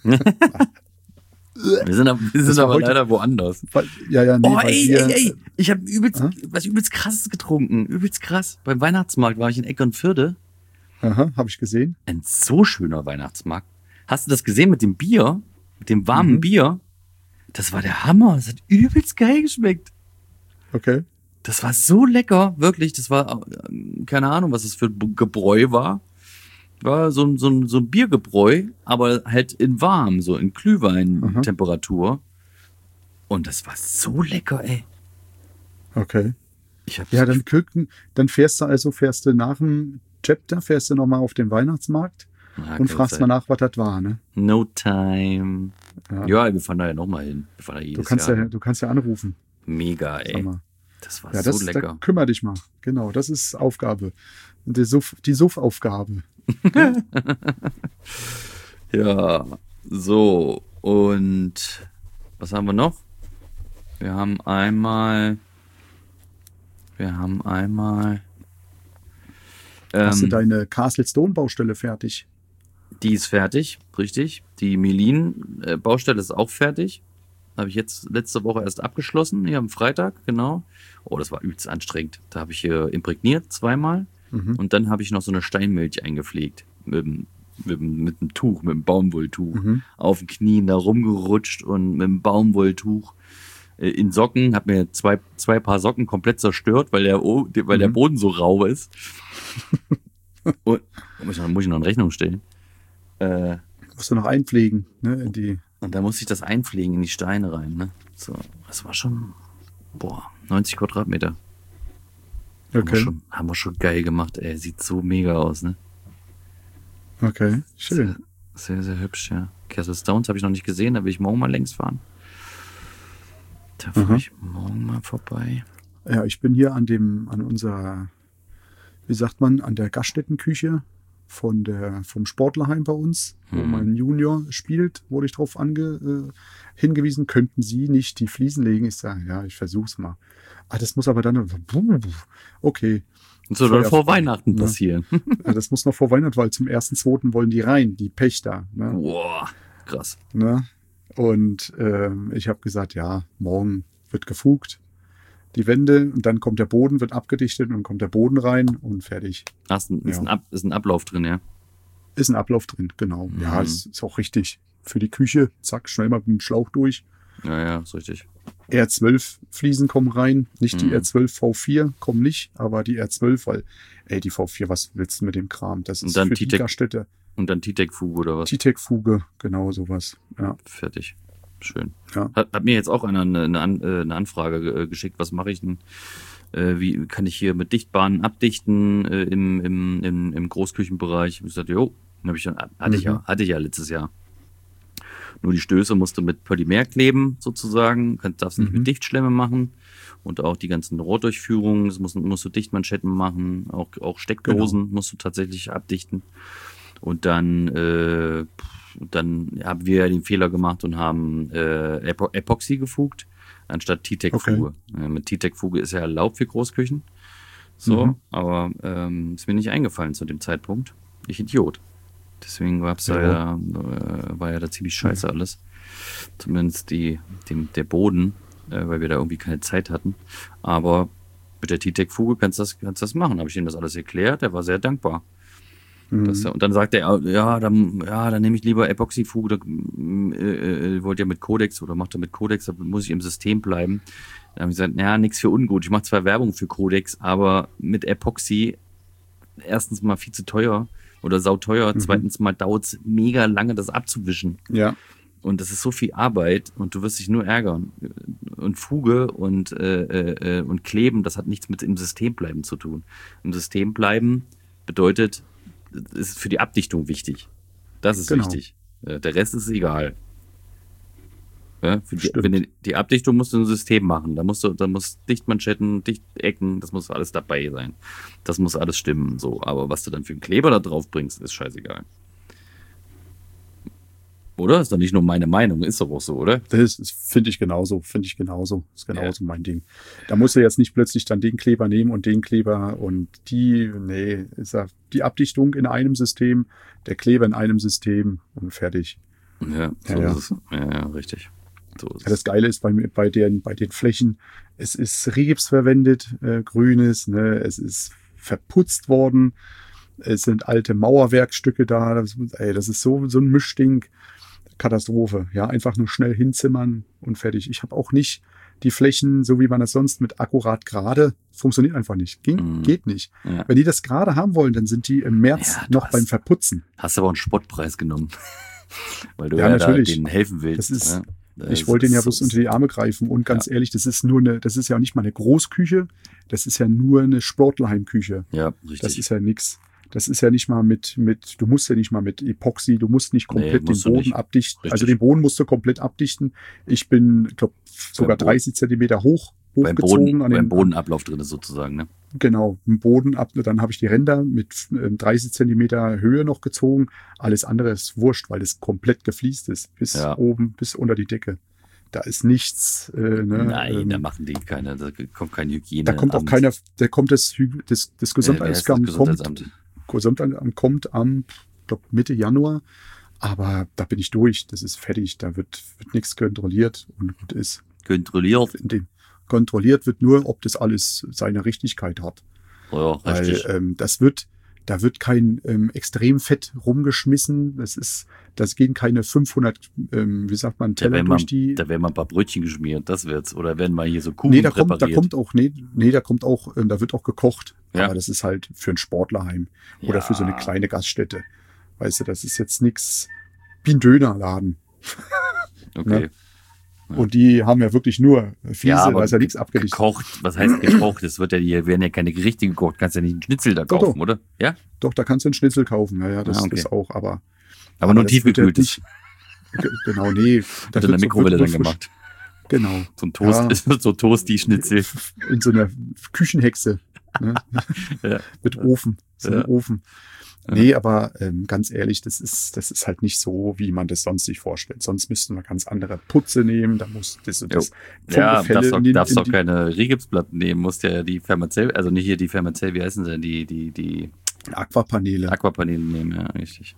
Wir sind aber leider woanders. Ey. Ich habe übelst krasses getrunken. Übelst krass. Beim Weihnachtsmarkt war ich in Eckernförde. Aha, habe ich gesehen. Ein so schöner Weihnachtsmarkt. Hast du das gesehen mit dem Bier? Mit dem warmen Bier? Das war der Hammer. Das hat übelst geil geschmeckt. Okay. Das war so lecker, wirklich. Das war, keine Ahnung, was das für ein Gebräu war. War so ein Biergebräu, aber halt in warm, so in Glühwein-Temperatur. Und das war so lecker, ey. Okay. Dann fährst du nach dem Chapter, fährst du nochmal auf den Weihnachtsmarkt und fragst mal nach, was das war, ne? No time. Ja, wir fahren da ja nochmal hin. Wir fahren da jedes Jahr. Du kannst ja anrufen. Mega, ey. Das war so lecker. Da kümmere dich mal. Genau, das ist Aufgabe. Die Suff-Aufgabe. Ja, so. Und was haben wir noch? Wir haben einmal. Hast du deine Castle Stone Baustelle fertig? Die ist fertig, richtig. Die Melin-Baustelle ist auch fertig. Habe ich jetzt letzte Woche erst abgeschlossen, hier am Freitag, genau. Oh, das war übelst anstrengend. Da habe ich hier imprägniert 2-mal. Und dann habe ich noch so eine Steinmilch eingepflegt. Mit einem Tuch, mit einem Baumwolltuch. Auf den Knien da rumgerutscht und mit einem Baumwolltuch in Socken. Habe mir zwei Paar Socken komplett zerstört, weil der Boden so rau ist. Und muss ich noch in Rechnung stellen. Musst du noch einpflegen, ne? Und da musste ich das einpflegen in die Steine rein, ne? So, das war schon Boah, 90 Quadratmeter. Okay. Haben wir schon geil gemacht, ey. Sieht so mega aus, ne? Okay, schön. Sehr, sehr hübsch, ja. Castle Stones habe ich noch nicht gesehen, da will ich morgen mal längs fahren. Da fahre ich morgen mal vorbei. Ja, ich bin hier an unserer, wie sagt man, an der Gaststättenküche vom Sportlerheim bei uns, wo mein Junior spielt, wurde ich darauf hingewiesen, könnten Sie nicht die Fliesen legen? Ich sage, ja, ich versuch's mal. Das muss aber dann, okay. Und so soll vor Weihnachten passieren. Ja, das muss noch vor Weihnachten, weil zum 1.2. wollen die rein, die Pächter. Ne? Boah, krass. Ne? Und ich habe gesagt, ja, morgen wird gefugt, die Wände, und dann kommt der Boden, wird abgedichtet und kommt der Boden rein und fertig. Ist ein Ablauf drin, ja? Ist ein Ablauf drin, genau. Ja, das ist auch richtig. Für die Küche, zack, schnell mal mit dem Schlauch durch. Ja, ist richtig. R12 Fliesen kommen rein, nicht die R12 V4 kommen nicht, aber die R12, weil, die V4, was willst du mit dem Kram? Das ist für die Gaststätte. Und dann T-Tech-Fuge oder was? T-Tech-Fuge, genau sowas, ja. Fertig. Schön. Ja. Hat mir jetzt auch einer eine Anfrage geschickt, was mache ich denn? Wie kann ich hier mit Dichtbahnen abdichten im Großküchenbereich? Ich sagte, jo, hatte ich ja letztes Jahr. Nur die Stöße musst du mit Polymer kleben, sozusagen. Darfst nicht mit Dichtschlemme machen. Und auch die ganzen Rohrdurchführungen, das musst du Dichtmanschetten machen. Auch Steckdosen musst du tatsächlich abdichten. Und dann haben wir den Fehler gemacht und haben Epoxy gefugt, anstatt T-Tech-Fuge. Okay. Mit T-Tech-Fuge ist ja erlaubt für Großküchen. So, aber ist mir nicht eingefallen zu dem Zeitpunkt. Ich Idiot. Deswegen war ja da ziemlich scheiße alles. Zumindest der Boden, weil wir da irgendwie keine Zeit hatten. Aber mit der T-Tech-Fuge kannst du das machen. Habe ich ihm das alles erklärt. Er war sehr dankbar. Und dann sagt er, dann nehme ich lieber Epoxy-Fuge. Wollt ja mit Codex oder macht er mit Codex, da muss ich im System bleiben. Dann habe ich gesagt, nichts für ungut. Ich mache zwar Werbung für Codex, aber mit Epoxy erstens mal viel zu teuer oder sauteuer. Zweitens mal dauert es mega lange, das abzuwischen. Ja. Und das ist so viel Arbeit und du wirst dich nur ärgern. Und Fuge und Kleben, das hat nichts mit im System bleiben zu tun. Im System bleiben bedeutet, ist für die Abdichtung wichtig. Das ist wichtig. Der Rest ist egal. Ja, die Abdichtung musst du im System machen. Da muss Dichtmanschetten, Dichtecken, das muss alles dabei sein. Das muss alles stimmen. So. Aber was du dann für einen Kleber da drauf bringst, ist scheißegal. Oder? Ist doch nicht nur meine Meinung, ist doch auch so, oder? Das finde ich genauso. Ist genauso mein Ding. Da musst du jetzt nicht plötzlich dann den Kleber nehmen und den Kleber und ist ja die Abdichtung in einem System, der Kleber in einem System und fertig. Ja, so ist es. Ja, richtig. So ist das Geile ist bei den Flächen, es ist Rigips verwendet, grünes, ne, es ist verputzt worden, es sind alte Mauerwerkstücke da, das ist so ein Mischding. Katastrophe. Ja, einfach nur schnell hinzimmern und fertig. Ich habe auch nicht die Flächen, so wie man das sonst mit akkurat gerade, funktioniert einfach nicht. Geht nicht. Ja. Wenn die das gerade haben wollen, dann sind die im März noch beim Verputzen. Hast aber einen Spottpreis genommen. Weil du natürlich. Da denen helfen willst. Ich wollte denen ja bloß unter die Arme greifen und ganz ehrlich, das ist ja nicht mal eine Großküche, das ist ja nur eine Sportlerheimküche. Ja, richtig. Das ist ja nix. Das ist ja nicht mal du musst ja nicht mal mit Epoxy, du musst nicht komplett den Boden abdichten. Richtig. Also den Boden musst du komplett abdichten. Ich bin, glaube sogar 30 Zentimeter hochgezogen. Beim Bodenablauf drin ist sozusagen, ne? Genau, im Boden ab, dann habe ich die Ränder mit 30 Zentimeter Höhe noch gezogen. Alles andere ist wurscht, weil es komplett gefliest ist. Bis oben, bis unter die Decke. Da ist nichts. Nein, da machen die keine, da kommt kein Hygiene. Da kommt auch keiner, da kommt das Gesundheitsamt. Gesundheitsamt kommt am, Mitte Januar, aber da bin ich durch, das ist fertig, da wird nichts kontrolliert und gut ist. Kontrolliert wird nur, ob das alles seine Richtigkeit hat. Ja, richtig. Weil da wird kein Extremfett rumgeschmissen, das gehen keine 500, Teller durch die. Da werden mal ein paar Brötchen geschmiert, das wird's. Oder werden mal hier so Kuchen präpariert. Da wird auch gekocht. Ja. Aber das ist halt für ein Sportlerheim oder für so eine kleine Gaststätte. Weißt du, das ist jetzt nichts wie ein Dönerladen. Okay. Und die haben ja wirklich nur Fliese, Ja, aber da ist ja nichts abgedichtet. gekocht, was heißt gekocht? Es wird ja, hier werden ja keine Gerichte gekocht. Kannst ja nicht einen Schnitzel da Doch, kaufen, doch. oder? Ja? Doch, da kannst du einen Schnitzel kaufen. Ja, das, Okay. das auch, aber Aber nur das wird ja tiefgekühltes. genau, nee. Da Wird in der Mikrowelle dann frisch- gemacht. Genau. So ein Toast, Ja. so Toasty-Schnitzel. In so einer Küchenhexe. Ne? Ja. Mit Ofen. So Ja. einem Ofen. Nee, aber ganz ehrlich, das ist halt nicht so, wie man das sonst sich vorstellt. Sonst müssten wir ganz andere Putze nehmen, da muss das und das Ja, Gefälle darfst in doch keine Rigipsplatten nehmen, musst ja die Fermazell, also nicht hier die Fermazell, wie heißen sie, die Aquapaneele. Aquapaneele nehmen, ja, richtig.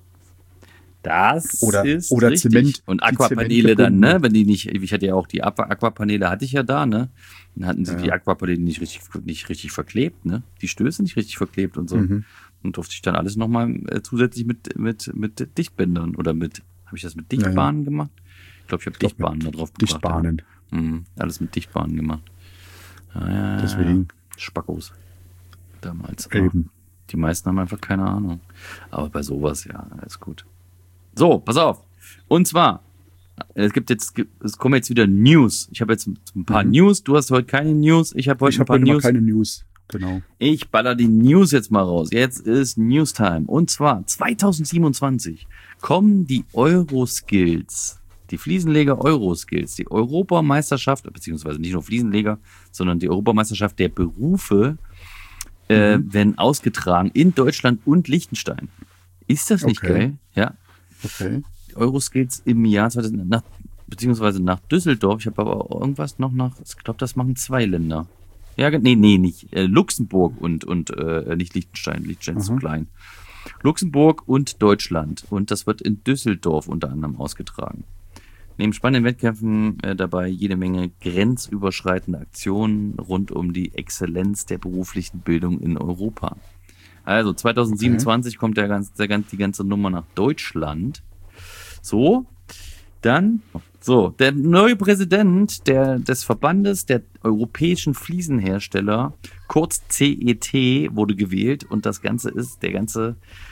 Das Oder ist oder richtig. Zement. Und die Aquapaneele dann, Zementgebundene. ne, wenn die nicht, ich hatte ja auch die Aquapaneele hatte ich ja da, ne, dann hatten sie Ja. die Aquapaneele nicht richtig verklebt, ne, die Stöße nicht richtig verklebt und so. Mhm. Und durfte ich dann alles nochmal zusätzlich mit Dichtbändern oder habe ich das mit Dichtbahnen gemacht? Ich glaube, ich habe Dichtbahnen da drauf gebracht. Dichtbahnen. Ja. Alles mit Dichtbahnen gemacht. Ja. Deswegen. Spackos. Damals. Eben. Die meisten haben einfach keine Ahnung. Aber bei sowas, ja, ist gut. So, pass auf. Und zwar, es kommen jetzt wieder News. Ich habe jetzt ein paar News. Du hast heute keine News. Ich habe heute Ich ein habe paar heute mal News. keine News. Genau. Ich baller die News jetzt mal raus. Jetzt ist Newstime. Und zwar 2027 kommen die Euroskills, die Fliesenleger Euroskills, die Europameisterschaft, beziehungsweise nicht nur Fliesenleger, sondern die Europameisterschaft der Berufe, werden ausgetragen in Deutschland und Liechtenstein. Ist das nicht Okay. geil? Ja. Okay. Die Euroskills im Jahr 2000, beziehungsweise nach Düsseldorf. Ich habe aber irgendwas noch ich glaube, das machen 2 Länder. Ja, nee, nicht. Luxemburg und nicht Liechtenstein. Liechtenstein ist zu klein. Luxemburg und Deutschland. Und das wird in Düsseldorf unter anderem ausgetragen. Neben spannenden Wettkämpfen dabei jede Menge grenzüberschreitende Aktionen rund um die Exzellenz der beruflichen Bildung in Europa. Also 2027 kommt die ganze Nummer nach Deutschland. So, dann, der neue Präsident des Verbandes der europäischen Fliesenhersteller, kurz CET, wurde gewählt und das Ganze ist, der ganze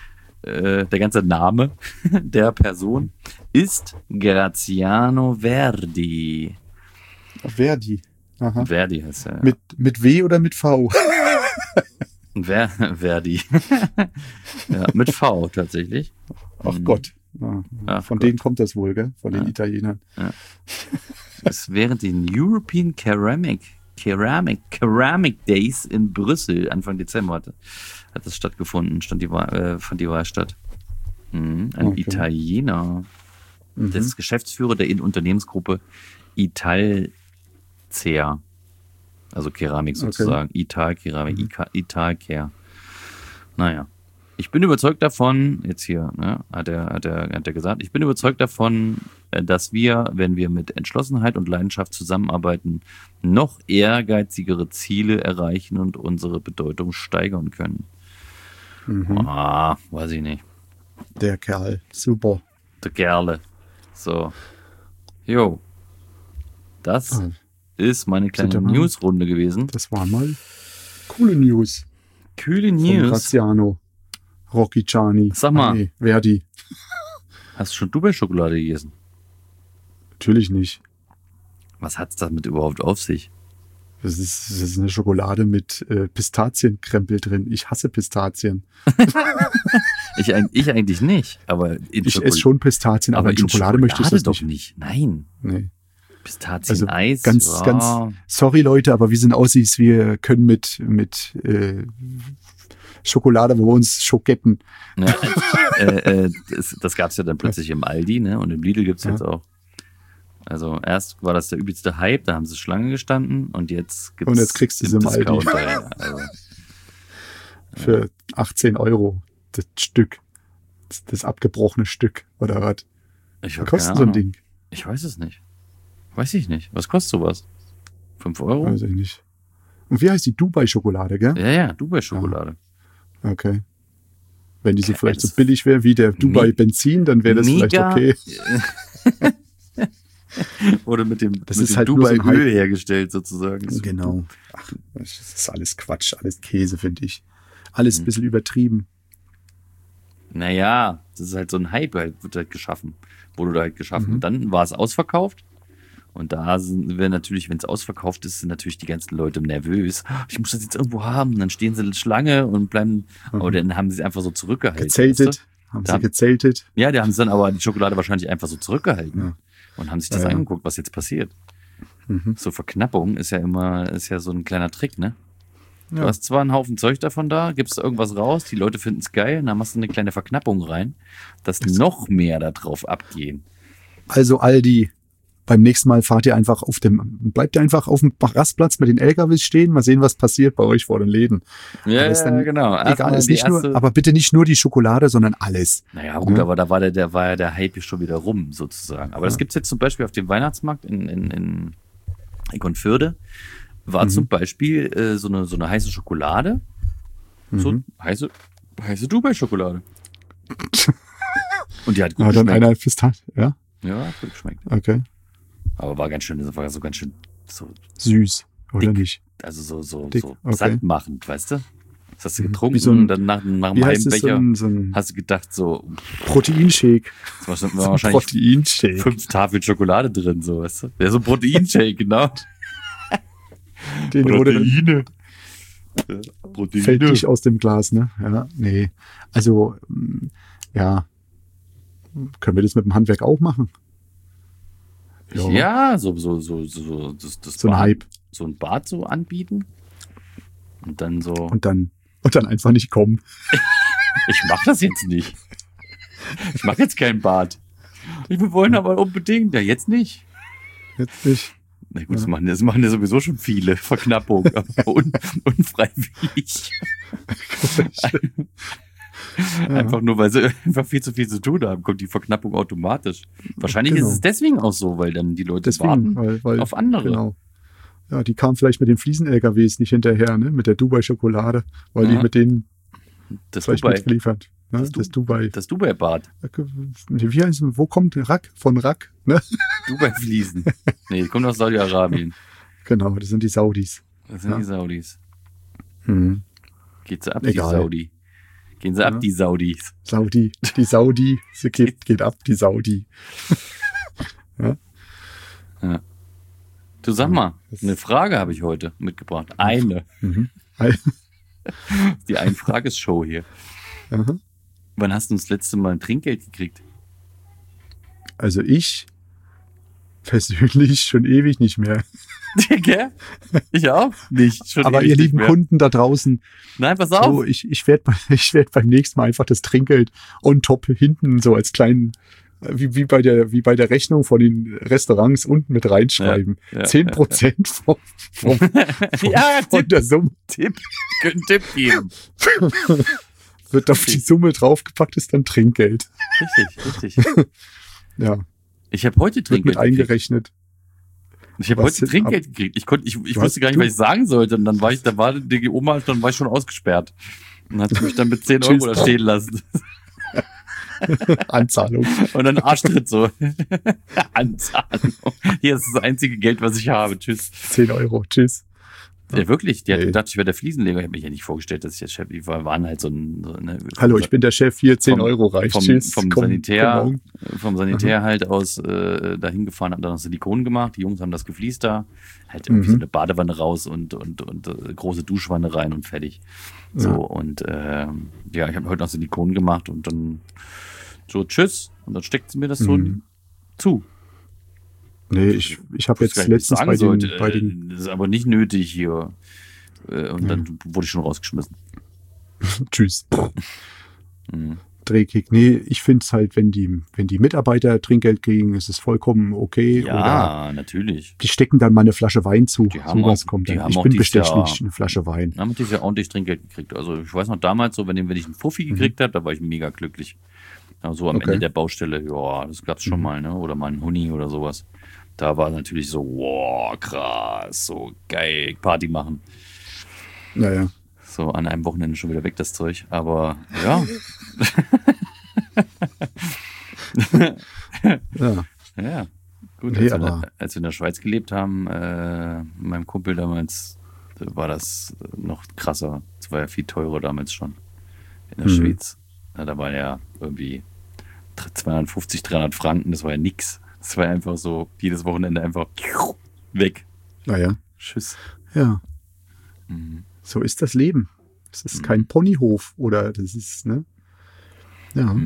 Name der Person ist Graziano Verdi. Verdi. Aha. Verdi heißt er. Mit W oder mit V? Verdi. Ja, mit V tatsächlich. Ach Gott. Ja, Ach von Gott. denen kommt das wohl, gell? Von den Italienern. Es während den European Ceramic Days in Brüssel Anfang Dezember hat das stattgefunden, fand die Wahl statt. Ein Okay. Italiener. Das ist Geschäftsführer der Unternehmensgruppe Italcer. Also Keramik sozusagen. Italkeramik, Italcare. Naja. Ich bin überzeugt davon, jetzt hier, ne, hat er gesagt, ich bin überzeugt davon, dass wir, wenn wir mit Entschlossenheit und Leidenschaft zusammenarbeiten, noch ehrgeizigere Ziele erreichen und unsere Bedeutung steigern können. Weiß ich nicht. Der Kerl. Super. Der Gerle. So. Jo. Das Ah, ist meine kleine Sind ja mal- Newsrunde gewesen. Das war mal coole News. Kühle Von News. Graziano. Rocchiciani. Sag mal. Nee, Verdi. Hast du schon Dubai-Schokolade gegessen? Natürlich nicht. Was hat's damit überhaupt auf sich? Das ist eine Schokolade mit Pistazienkrempel drin. Ich hasse Pistazien. Ich eigentlich nicht, aber Ich esse schon Pistazien, aber in Schokolade möchte ich das doch nicht. nicht. Nein. Nee. Pistazieneis. Ganz, ja. ganz, sorry Leute, aber wir sind Aussies, wir können mit Schokolade bei uns Schoketten. Ja, das gab's ja dann plötzlich im Aldi, ne? Und im Lidl gibt's jetzt auch. Also erst war das der übelste Hype, da haben sie Schlange gestanden und jetzt gibt's Und jetzt kriegst du sie im Aldi. Discounter, ja. Also, Für 18 € das Stück. Das abgebrochene Stück, oder was? ich Was hab kostet keine so ein Ahnung. Ding? Ich weiß es nicht. Weiß ich nicht. Was kostet sowas? 5 Euro? Weiß ich nicht. Und wie heißt die Dubai-Schokolade, gell? Ja, Dubai-Schokolade. Okay. Wenn die so Okay, vielleicht so das- billig wäre wie der Dubai-Benzin, dann wäre das vielleicht Mega. okay. Wurde mit dem halt nur so ein Dubai-Öl Hype. hergestellt sozusagen. Genau. Ach, das ist alles Quatsch, alles Käse, finde ich. Alles ein bisschen übertrieben. Naja, das ist halt so ein Hype, wird halt geschaffen. Wurde da halt geschaffen. Und dann war es ausverkauft. Und da sind wir natürlich, wenn es ausverkauft ist, sind natürlich die ganzen Leute nervös. Ich muss das jetzt irgendwo haben. Und dann stehen sie in der Schlange und bleiben, aber dann haben sie es einfach so zurückgehalten. Gezeltet. Weißt du? Haben sie gezeltet. Ja, die haben es dann aber die Schokolade wahrscheinlich einfach so zurückgehalten. Ja. Und haben sich das angeguckt, was jetzt passiert. So Verknappung ist ja so ein kleiner Trick, ne? Du hast zwar einen Haufen Zeug davon da, gibst irgendwas raus, die Leute finden es geil, und dann machst du eine kleine Verknappung rein, dass noch mehr da drauf abgehen. Also Aldi, beim nächsten Mal bleibt ihr einfach auf dem Rastplatz mit den LKWs stehen, mal sehen, was passiert bei euch vor den Läden. Ja, genau. Egal, ist nicht nur, aber bitte nicht nur die Schokolade, sondern alles. Naja, gut, aber da war der Hype schon wieder rum, sozusagen. Aber das gibt's jetzt zum Beispiel auf dem Weihnachtsmarkt in Eckernförde. War zum Beispiel so eine heiße Schokolade. So heiße Dubai-Schokolade. Und die hat gut dann geschmeckt. einer Pistat, ja? Ja, hat gut geschmeckt. Okay. Aber war ganz schön, das war so ganz schön so Süß, oder dick, nicht? also so Dick, okay. sattmachend, weißt du? Das hast du getrunken Wie so ein- und dann nach einem Wie halben heißt es, Becher so ein hast du gedacht, so, Proteinshake. das war So ein wahrscheinlich Proteinshake. 5 Tafeln Schokolade drin, so, weißt du? Ja, so ein Proteinshake, genau. Den wurde Proteine. Proteine. fällt nicht aus dem Glas, ne? Ja, nee. Also, ja. Können wir das mit dem Handwerk auch machen? Ja, so das So ein Bad, Hype. so ein Bad so anbieten. Und dann so, Und dann einfach nicht kommen. ich mach das jetzt nicht. Ich mach jetzt kein Bad. Wir wollen aber unbedingt. Ja, jetzt nicht. Jetzt nicht. Na gut, das machen ja sowieso schon viele. Verknappung. Aber unfreiwillig. Einfach nur, weil sie einfach viel zu tun haben, kommt die Verknappung automatisch. Wahrscheinlich Genau. ist es deswegen auch so, weil dann die Leute Deswegen, warten weil auf andere. Genau. Ja, die kamen vielleicht mit den Fliesen-LKWs nicht hinterher, ne? Mit der Dubai-Schokolade, weil die Aha. mit denen Das vielleicht Dubai, mitgeliefert. Ne? Das Das Dubai. das Dubai-Bad. Wie heißt es? Wo kommt der Rack? Von Rack, ne? Dubai-Fliesen. Nee, die kommen aus Saudi-Arabien. Genau, das sind die Saudis. Das sind die Saudis. Hm. Geht sie ab, Egal. die Saudi. Gehen sie ab, die Saudis. Die Saudi, sie geht ab, die Saudi. Du sag mal, eine Frage habe ich heute mitgebracht. Eine. Mhm. Die Ein-Frages-Show hier. Aha. Wann hast du das letzte Mal ein Trinkgeld gekriegt? Also ich persönlich schon ewig nicht mehr. Gell? Ich auch nicht. Schon Aber ewig ihr nicht lieben mehr. Kunden da draußen, Nein, pass auf. so, ich werd beim nächsten Mal einfach das Trinkgeld on top hinten so als kleinen, wie bei der Rechnung von den Restaurants unten mit reinschreiben. Ja, ja, 10% von Ja, der Summe Tipp. Können Tipp geben. wird auf die Summe draufgepackt, ist dann Trinkgeld. Richtig. Ja, Ich habe heute wird Trinkgeld mit gekriegt. eingerechnet. Ich habe Was heute sind- Trinkgeld gekriegt. Ich Was? wusste gar nicht, was ich sagen sollte. Und dann war die Oma, dann war ich schon ausgesperrt. Und hat mich dann mit 10 Tschüss. Euro da stehen lassen. Anzahlung. Und dann Arschtritt so. Anzahlung. Hier ist das einzige Geld, was ich habe. Tschüss. 10 Euro. Tschüss. Ja, wirklich. Die hat Nee. gedacht, ich wäre der Fliesenleger. Ich habe mich ja nicht vorgestellt, dass ich der Chef, die waren halt ne, Hallo, ich bin der Chef, hier 10 vom- Euro reicht. vom Tschüss. Komm Sanitär halt aus dahin gefahren, haben da noch Silikon gemacht. Die Jungs haben das gefliest da. Halt irgendwie so eine Badewanne raus und große Duschwanne rein und fertig. So, Ja. und ich habe heute noch Silikon gemacht und dann so tschüss. Und dann steckt sie mir das so zu. Nee, ich habe Ich jetzt weiß gar nicht, letztens was ich sagen bei sollte. den Das ist aber nicht nötig hier. Und dann wurde ich schon rausgeschmissen. Tschüss. Mhm. Drehkick. Nee, ich finde es halt, wenn die Mitarbeiter Trinkgeld kriegen, ist es vollkommen okay. Oder Ja, natürlich. die stecken dann mal eine Flasche Wein zu. Die haben Sowas auch- kommt die dann. haben Ich auch bin dieses bestechlich Jahr- eine Flasche Wein. Dann haben wir ja ordentlich Trinkgeld gekriegt. Also ich weiß noch damals so, wenn ich einen Fuffi gekriegt habe, da war ich mega glücklich. Also am Okay. Ende der Baustelle, ja, das gab's schon mal, ne? Oder mal ein Huni oder sowas. Da war natürlich so, wow, krass, so geil, Party machen. Naja. So an einem Wochenende schon wieder weg, das Zeug. Aber ja, Ja. ja. Gut, Nee, als wir in der Schweiz gelebt haben, mit meinem Kumpel damals, war das noch krasser. Es war ja viel teurer damals schon in der Schweiz. Ja, da war ja irgendwie 250, 300 Franken, das war ja nix. Es war einfach so, jedes Wochenende einfach weg. Naja. Tschüss. Ja. So ist das Leben. Es ist kein Ponyhof oder das ist, ne? Ja.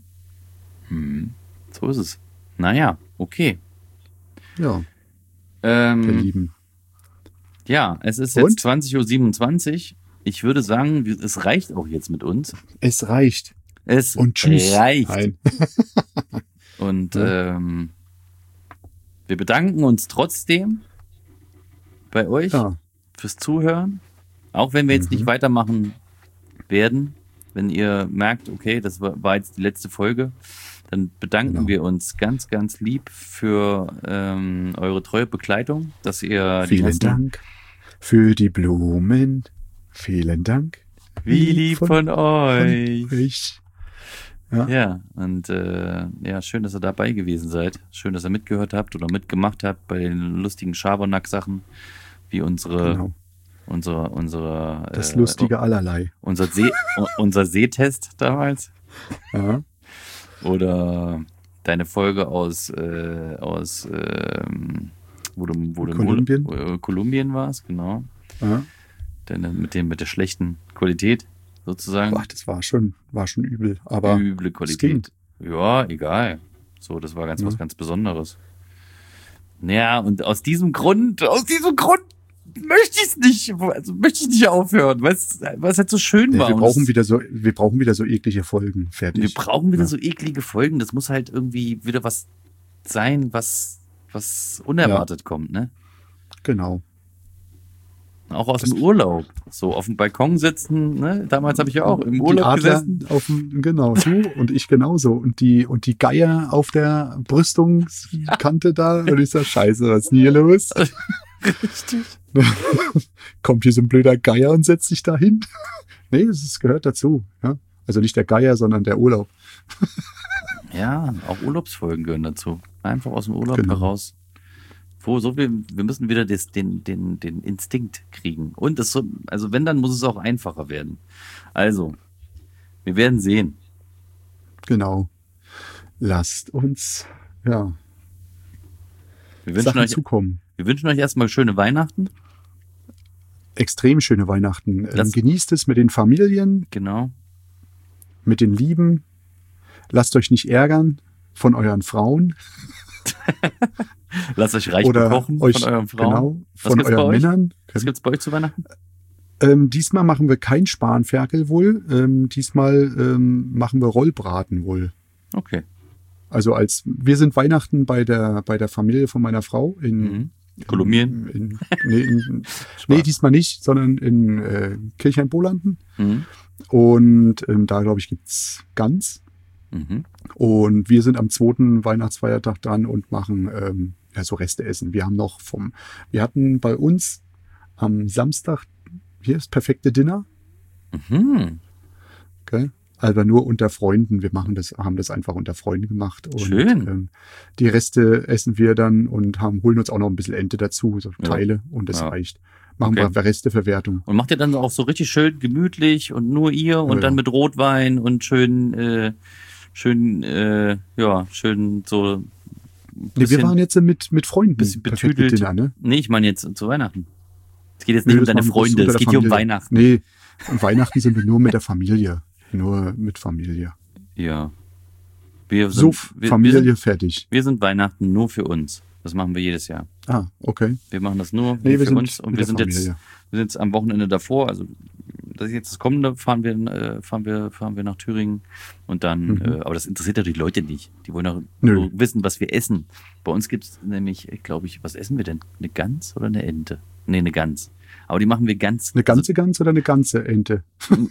So ist es. Naja, okay. Ja. Wir lieben. Ja, es ist jetzt 20:27 Uhr. Ich würde sagen, es reicht auch jetzt mit uns. Es reicht. Es Und tschüss. reicht. Nein. Und wir bedanken uns trotzdem bei euch fürs Zuhören. Auch wenn wir jetzt nicht weitermachen werden, wenn ihr merkt, okay, das war jetzt die letzte Folge, dann bedanken wir uns ganz, ganz lieb für eure treue Begleitung, dass ihr Vielen Dank für die Blumen. Vielen Dank. Wie lieb von euch. Ja. Und schön, dass ihr dabei gewesen seid. Schön, dass ihr mitgehört habt oder mitgemacht habt bei den lustigen Schabernack-Sachen, wie unsere das lustige Allerlei. Unser Sehtest damals. Ja. Oder deine Folge aus wo du Kolumbien. Kolumbien warst, genau. Ja. Mit der schlechten Qualität sozusagen. Boah, das war schon übel, aber üble Qualität. Ja, egal. So, das war was ganz Besonderes. Ja, und aus diesem Grund möchte ich nicht aufhören, weil es halt so schön war. Wir brauchen wieder so eklige Folgen. Fertig. Wir brauchen wieder so eklige Folgen. Das muss halt irgendwie wieder was sein, was unerwartet kommt, ne? Genau. Auch aus dem Urlaub. So auf dem Balkon sitzen, ne? Damals habe ich ja auch im Urlaub gesessen. Genau, du und ich genauso. Und die Geier auf der Brüstungskante da. Und ich sag, scheiße, was ist denn hier los? Richtig. Kommt hier so ein blöder Geier und setzt sich da hin? Nee, es gehört dazu. Ja? Also nicht der Geier, sondern der Urlaub. Ja, auch Urlaubsfolgen gehören dazu. Einfach aus dem Urlaub heraus. Wir müssen wieder den Instinkt kriegen. Und also wenn, dann muss es auch einfacher werden. Also, wir werden sehen. Genau. Lasst uns, wir wünschen zukommen. Wir wünschen euch erstmal schöne Weihnachten. Extrem schöne Weihnachten. Genießt es mit den Familien. Genau. Mit den Lieben. Lasst euch nicht ärgern von euren Frauen. Lasst euch reich bekochen von euren Frauen. Genau, von euren Männern. Was gibt's bei euch zu Weihnachten? Diesmal machen wir kein Spanferkel wohl. Diesmal machen wir Rollbraten wohl. Okay. Also wir sind Weihnachten bei der Familie von meiner Frau in Kolumbien? Nee, diesmal nicht, sondern in Kirchhain-Bolanden. Und da, glaube ich, gibt's Gans. Und wir sind am 2. Weihnachtsfeiertag dran und machen so Reste essen. Wir hatten bei uns am Samstag hier das perfekte Dinner. Okay. Aber nur unter Freunden. Wir haben das einfach unter Freunden gemacht. Und, schön. Die Reste essen wir dann und holen uns auch noch ein bisschen Ente dazu, so Teile, und das reicht. Machen wir Resteverwertung. Und macht ihr dann auch so richtig schön gemütlich und nur ihr und dann mit Rotwein und schön so. Nee, wir waren jetzt mit Freunden. Bisschen betüdelt. Dinner, ne? Nee, ich meine jetzt zu Weihnachten. Es geht jetzt nicht um deine Freunde, es geht hier um Weihnachten. Nee, um Weihnachten sind wir nur mit der Familie. Nur mit Familie. Ja. Familie fertig. Wir sind Weihnachten nur für uns. Das machen wir jedes Jahr. Ah, okay. Wir machen das nur für uns. Und wir sind jetzt am Wochenende davor, also das ist jetzt das Kommende, fahren wir nach Thüringen. Und dann, aber das interessiert ja die Leute nicht. Die wollen auch nur wissen, was wir essen. Bei uns gibt es nämlich, glaube ich, was essen wir denn? Eine Gans oder eine Ente? Nee, eine Gans. Aber die machen wir ganz. Eine ganze Gans oder eine ganze Ente?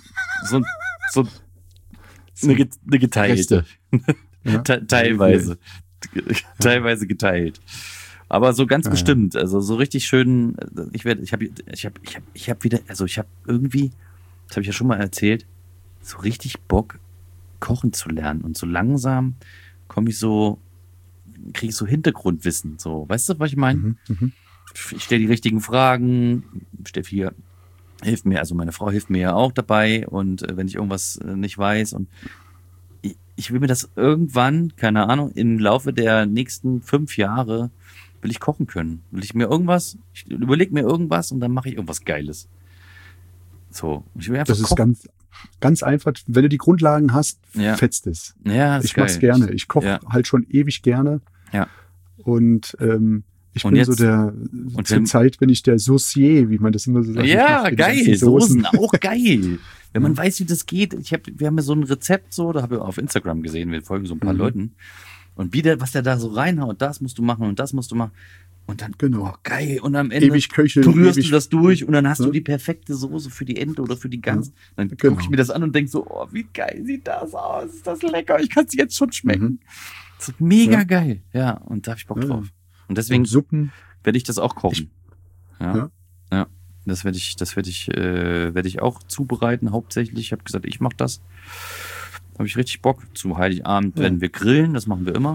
Eine geteilte. Ja. Teilweise. Teilweise geteilt. Aber so ganz bestimmt, also so richtig schön, ich habe wieder, also ich habe irgendwie, das habe ich ja schon mal erzählt, so richtig Bock, kochen zu lernen. Und so langsam kriege ich so Hintergrundwissen, so, weißt du, was ich meine? Ich stelle die richtigen Fragen, Steffi hilft mir, also meine Frau hilft mir ja auch dabei, und wenn ich irgendwas nicht weiß, und ich will mir das irgendwann, keine Ahnung, im Laufe der nächsten 5 Jahre will ich kochen können. Ich überlege mir irgendwas und dann mache ich irgendwas Geiles. So, ich will einfach Das ist kochen. ganz einfach. Wenn du die Grundlagen hast, Ja. fetzt es. Ja, ist Ich mach's geil. gerne. Ich koche halt schon ewig gerne. Ja. Und ich Und bin jetzt- so zur Zeit bin ich der Saucier, wie man das immer so sagt. Ich Ja, mach die geil. ganzen Soßen, auch geil. Wenn man weiß, wie das geht. Wir haben ja so ein Rezept so, da habe ich auf Instagram gesehen, wir folgen so ein paar Leuten. Und was der da so reinhaut, das musst du machen und das musst du machen. Und dann, Genau. geil. Und am Ende Ewig köcheln, rührst ewig- du das durch und dann hast du Ja. die perfekte Soße für die Ente oder für die Gans. Dann Genau. gucke ich mir das an und denke so, oh, wie geil sieht das aus. Ist das lecker. Ich kann es jetzt schon schmecken. Das ist mega Ja. geil. Ja, und da habe ich Bock Ja. drauf. Und deswegen Und Suppen. werde ich das auch kochen. Ja. Ja. Das werde ich auch zubereiten, hauptsächlich. Ich habe gesagt, ich mache das. Habe ich richtig Bock. Zu Heiligabend werden wir grillen, das machen wir immer.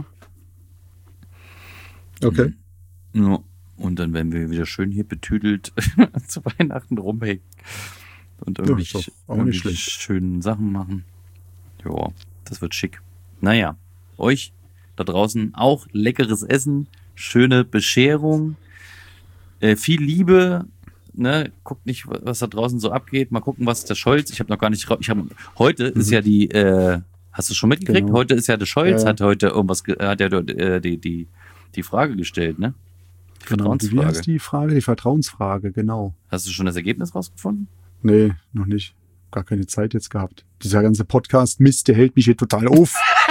Okay. Ja. Und dann werden wir wieder schön hier betüdelt zu Weihnachten rumhängen. Und ist doch auch nicht irgendwie schlecht. schönen Sachen machen. Ja, das wird schick. Naja, euch da draußen auch leckeres Essen, schöne Bescherung, viel Liebe. Ne, guckt nicht, was da draußen so abgeht. Mal gucken, was der Scholz. Ich habe noch gar nicht. Heute ist ja die. Hast du schon mitgekriegt? Genau. Heute ist ja der Scholz. Ja. Hat heute irgendwas. Hat ja die Frage gestellt, ne? Die Genau. Wie Vertrauensfrage. heißt die Frage? Die Vertrauensfrage, genau. Hast du schon das Ergebnis rausgefunden? Nee, noch nicht. Gar keine Zeit jetzt gehabt. Dieser ganze Podcast, Mist, der hält mich hier total auf.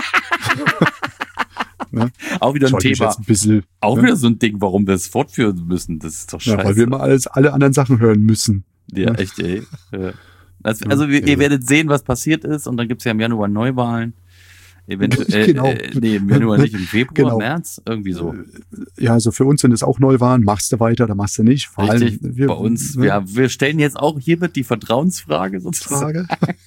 Ne? Auch wieder ein Ich Thema. jetzt ein bisschen, Auch ne? wieder so ein Ding, warum wir es fortführen müssen. Das ist doch scheiße. Ja, weil wir immer alle anderen Sachen hören müssen. Ja, ne? echt, ey. Ja. Also ihr werdet sehen, was passiert ist. Und dann gibt's ja im Januar Neuwahlen. Eventuell, Genau. Nee, im Januar nicht, im Februar, Genau. März, irgendwie so. Ja, also für uns sind es auch Neuwahlen. Machst du weiter, oder machst du nicht? Vor allem, Richtig, bei uns. ne? Wir stellen jetzt auch hiermit die Vertrauensfrage sozusagen. Frage.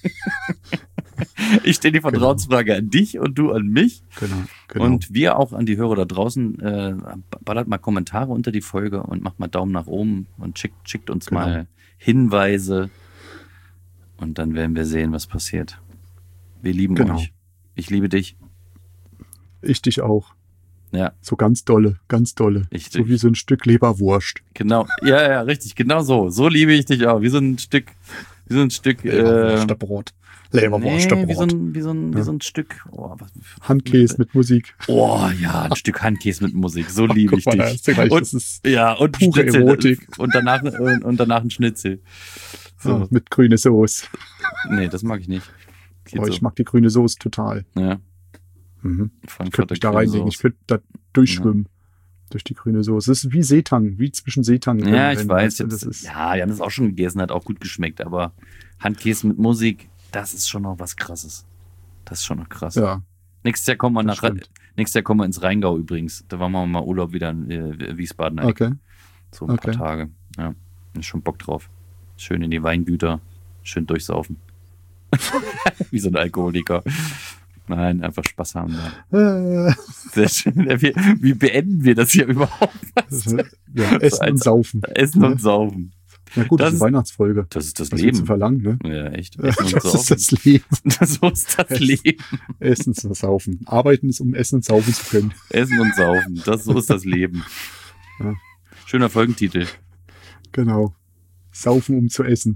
Ich stelle die Vertrauensfrage an dich und du an mich. Genau. Und wir auch an die Hörer da draußen. Ballert mal Kommentare unter die Folge und macht mal Daumen nach oben und schickt uns Genau. mal Hinweise. Und dann werden wir sehen, was passiert. Wir lieben Genau. euch. Ich liebe dich. Ich dich auch. Ja, So ganz dolle, ganz dolle. Ich So dich. wie so ein Stück Leberwurst. genau. Ja, richtig. Genau so. So liebe ich dich auch. Wie so ein Stück. Leberwursterbrot. Nee, Leberwursterbrot. wie so ein Stück. Oh, Handkäse mit Musik. Oh ja, ein Stück Handkäse mit Musik. So liebe ich Guck mal, da dich. hast du gleich, Und, das ist ja, und pure Schnitzel. Erotik. Und danach ein Schnitzel. So. mit grüne Soße. Nee, das mag ich nicht. Geht Oh, so. ich mag die grüne Soße total. Ja, Mhm. Ich Frankfurter könnte mich da grüne reinlegen. Soße. Ich könnte da durchschwimmen. Durch die grüne Soße. Das ist wie Seetang, wie zwischen Seetang. Ja, ich weiß. weißt du, Jetzt, das ist, ja, wir haben das auch schon gegessen, hat auch gut geschmeckt. Aber Handkäse mit Musik, das ist schon noch was Krasses. Das ist schon noch krass. ja, Nächstes Jahr kommen wir das stimmt. Nächstes Jahr kommen wir ins Rheingau übrigens. Da waren wir mal Urlaub wieder in Wiesbaden. Okay. So ein paar Okay. Tage. Ja, ist schon Bock drauf. Schön in die Weingüter, schön durchsaufen. Wie so ein Alkoholiker. Nein, einfach Spaß haben da. Sehr schön. Wie beenden wir das hier überhaupt? Ja, Essen als- und Saufen. Essen und Saufen. Na gut, das das ist ist- Weihnachtsfolge. Das ist das Was willst du Leben. verlangen, ne? Ja, echt. Essen und Das ist Saufen. das Leben. So ist das Leben. Essen und Saufen. Arbeiten ist, um essen und saufen zu können. Essen und Saufen. So ist das Leben. Ja. Schöner Folgentitel. Genau. Saufen, um zu essen.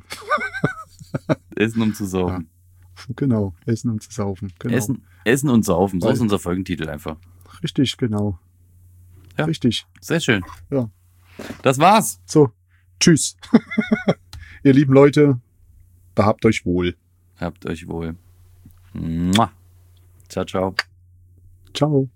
Essen um zu saufen. Genau. Essen, um zu saufen. Genau. Essen und Saufen. So Weil- ist unser Folgentitel einfach. Richtig, genau. Ja. Richtig. Sehr schön. Ja. Das war's. So. Tschüss. Ihr lieben Leute, behabt euch wohl. Habt euch wohl. Mua. Ciao, ciao. Ciao.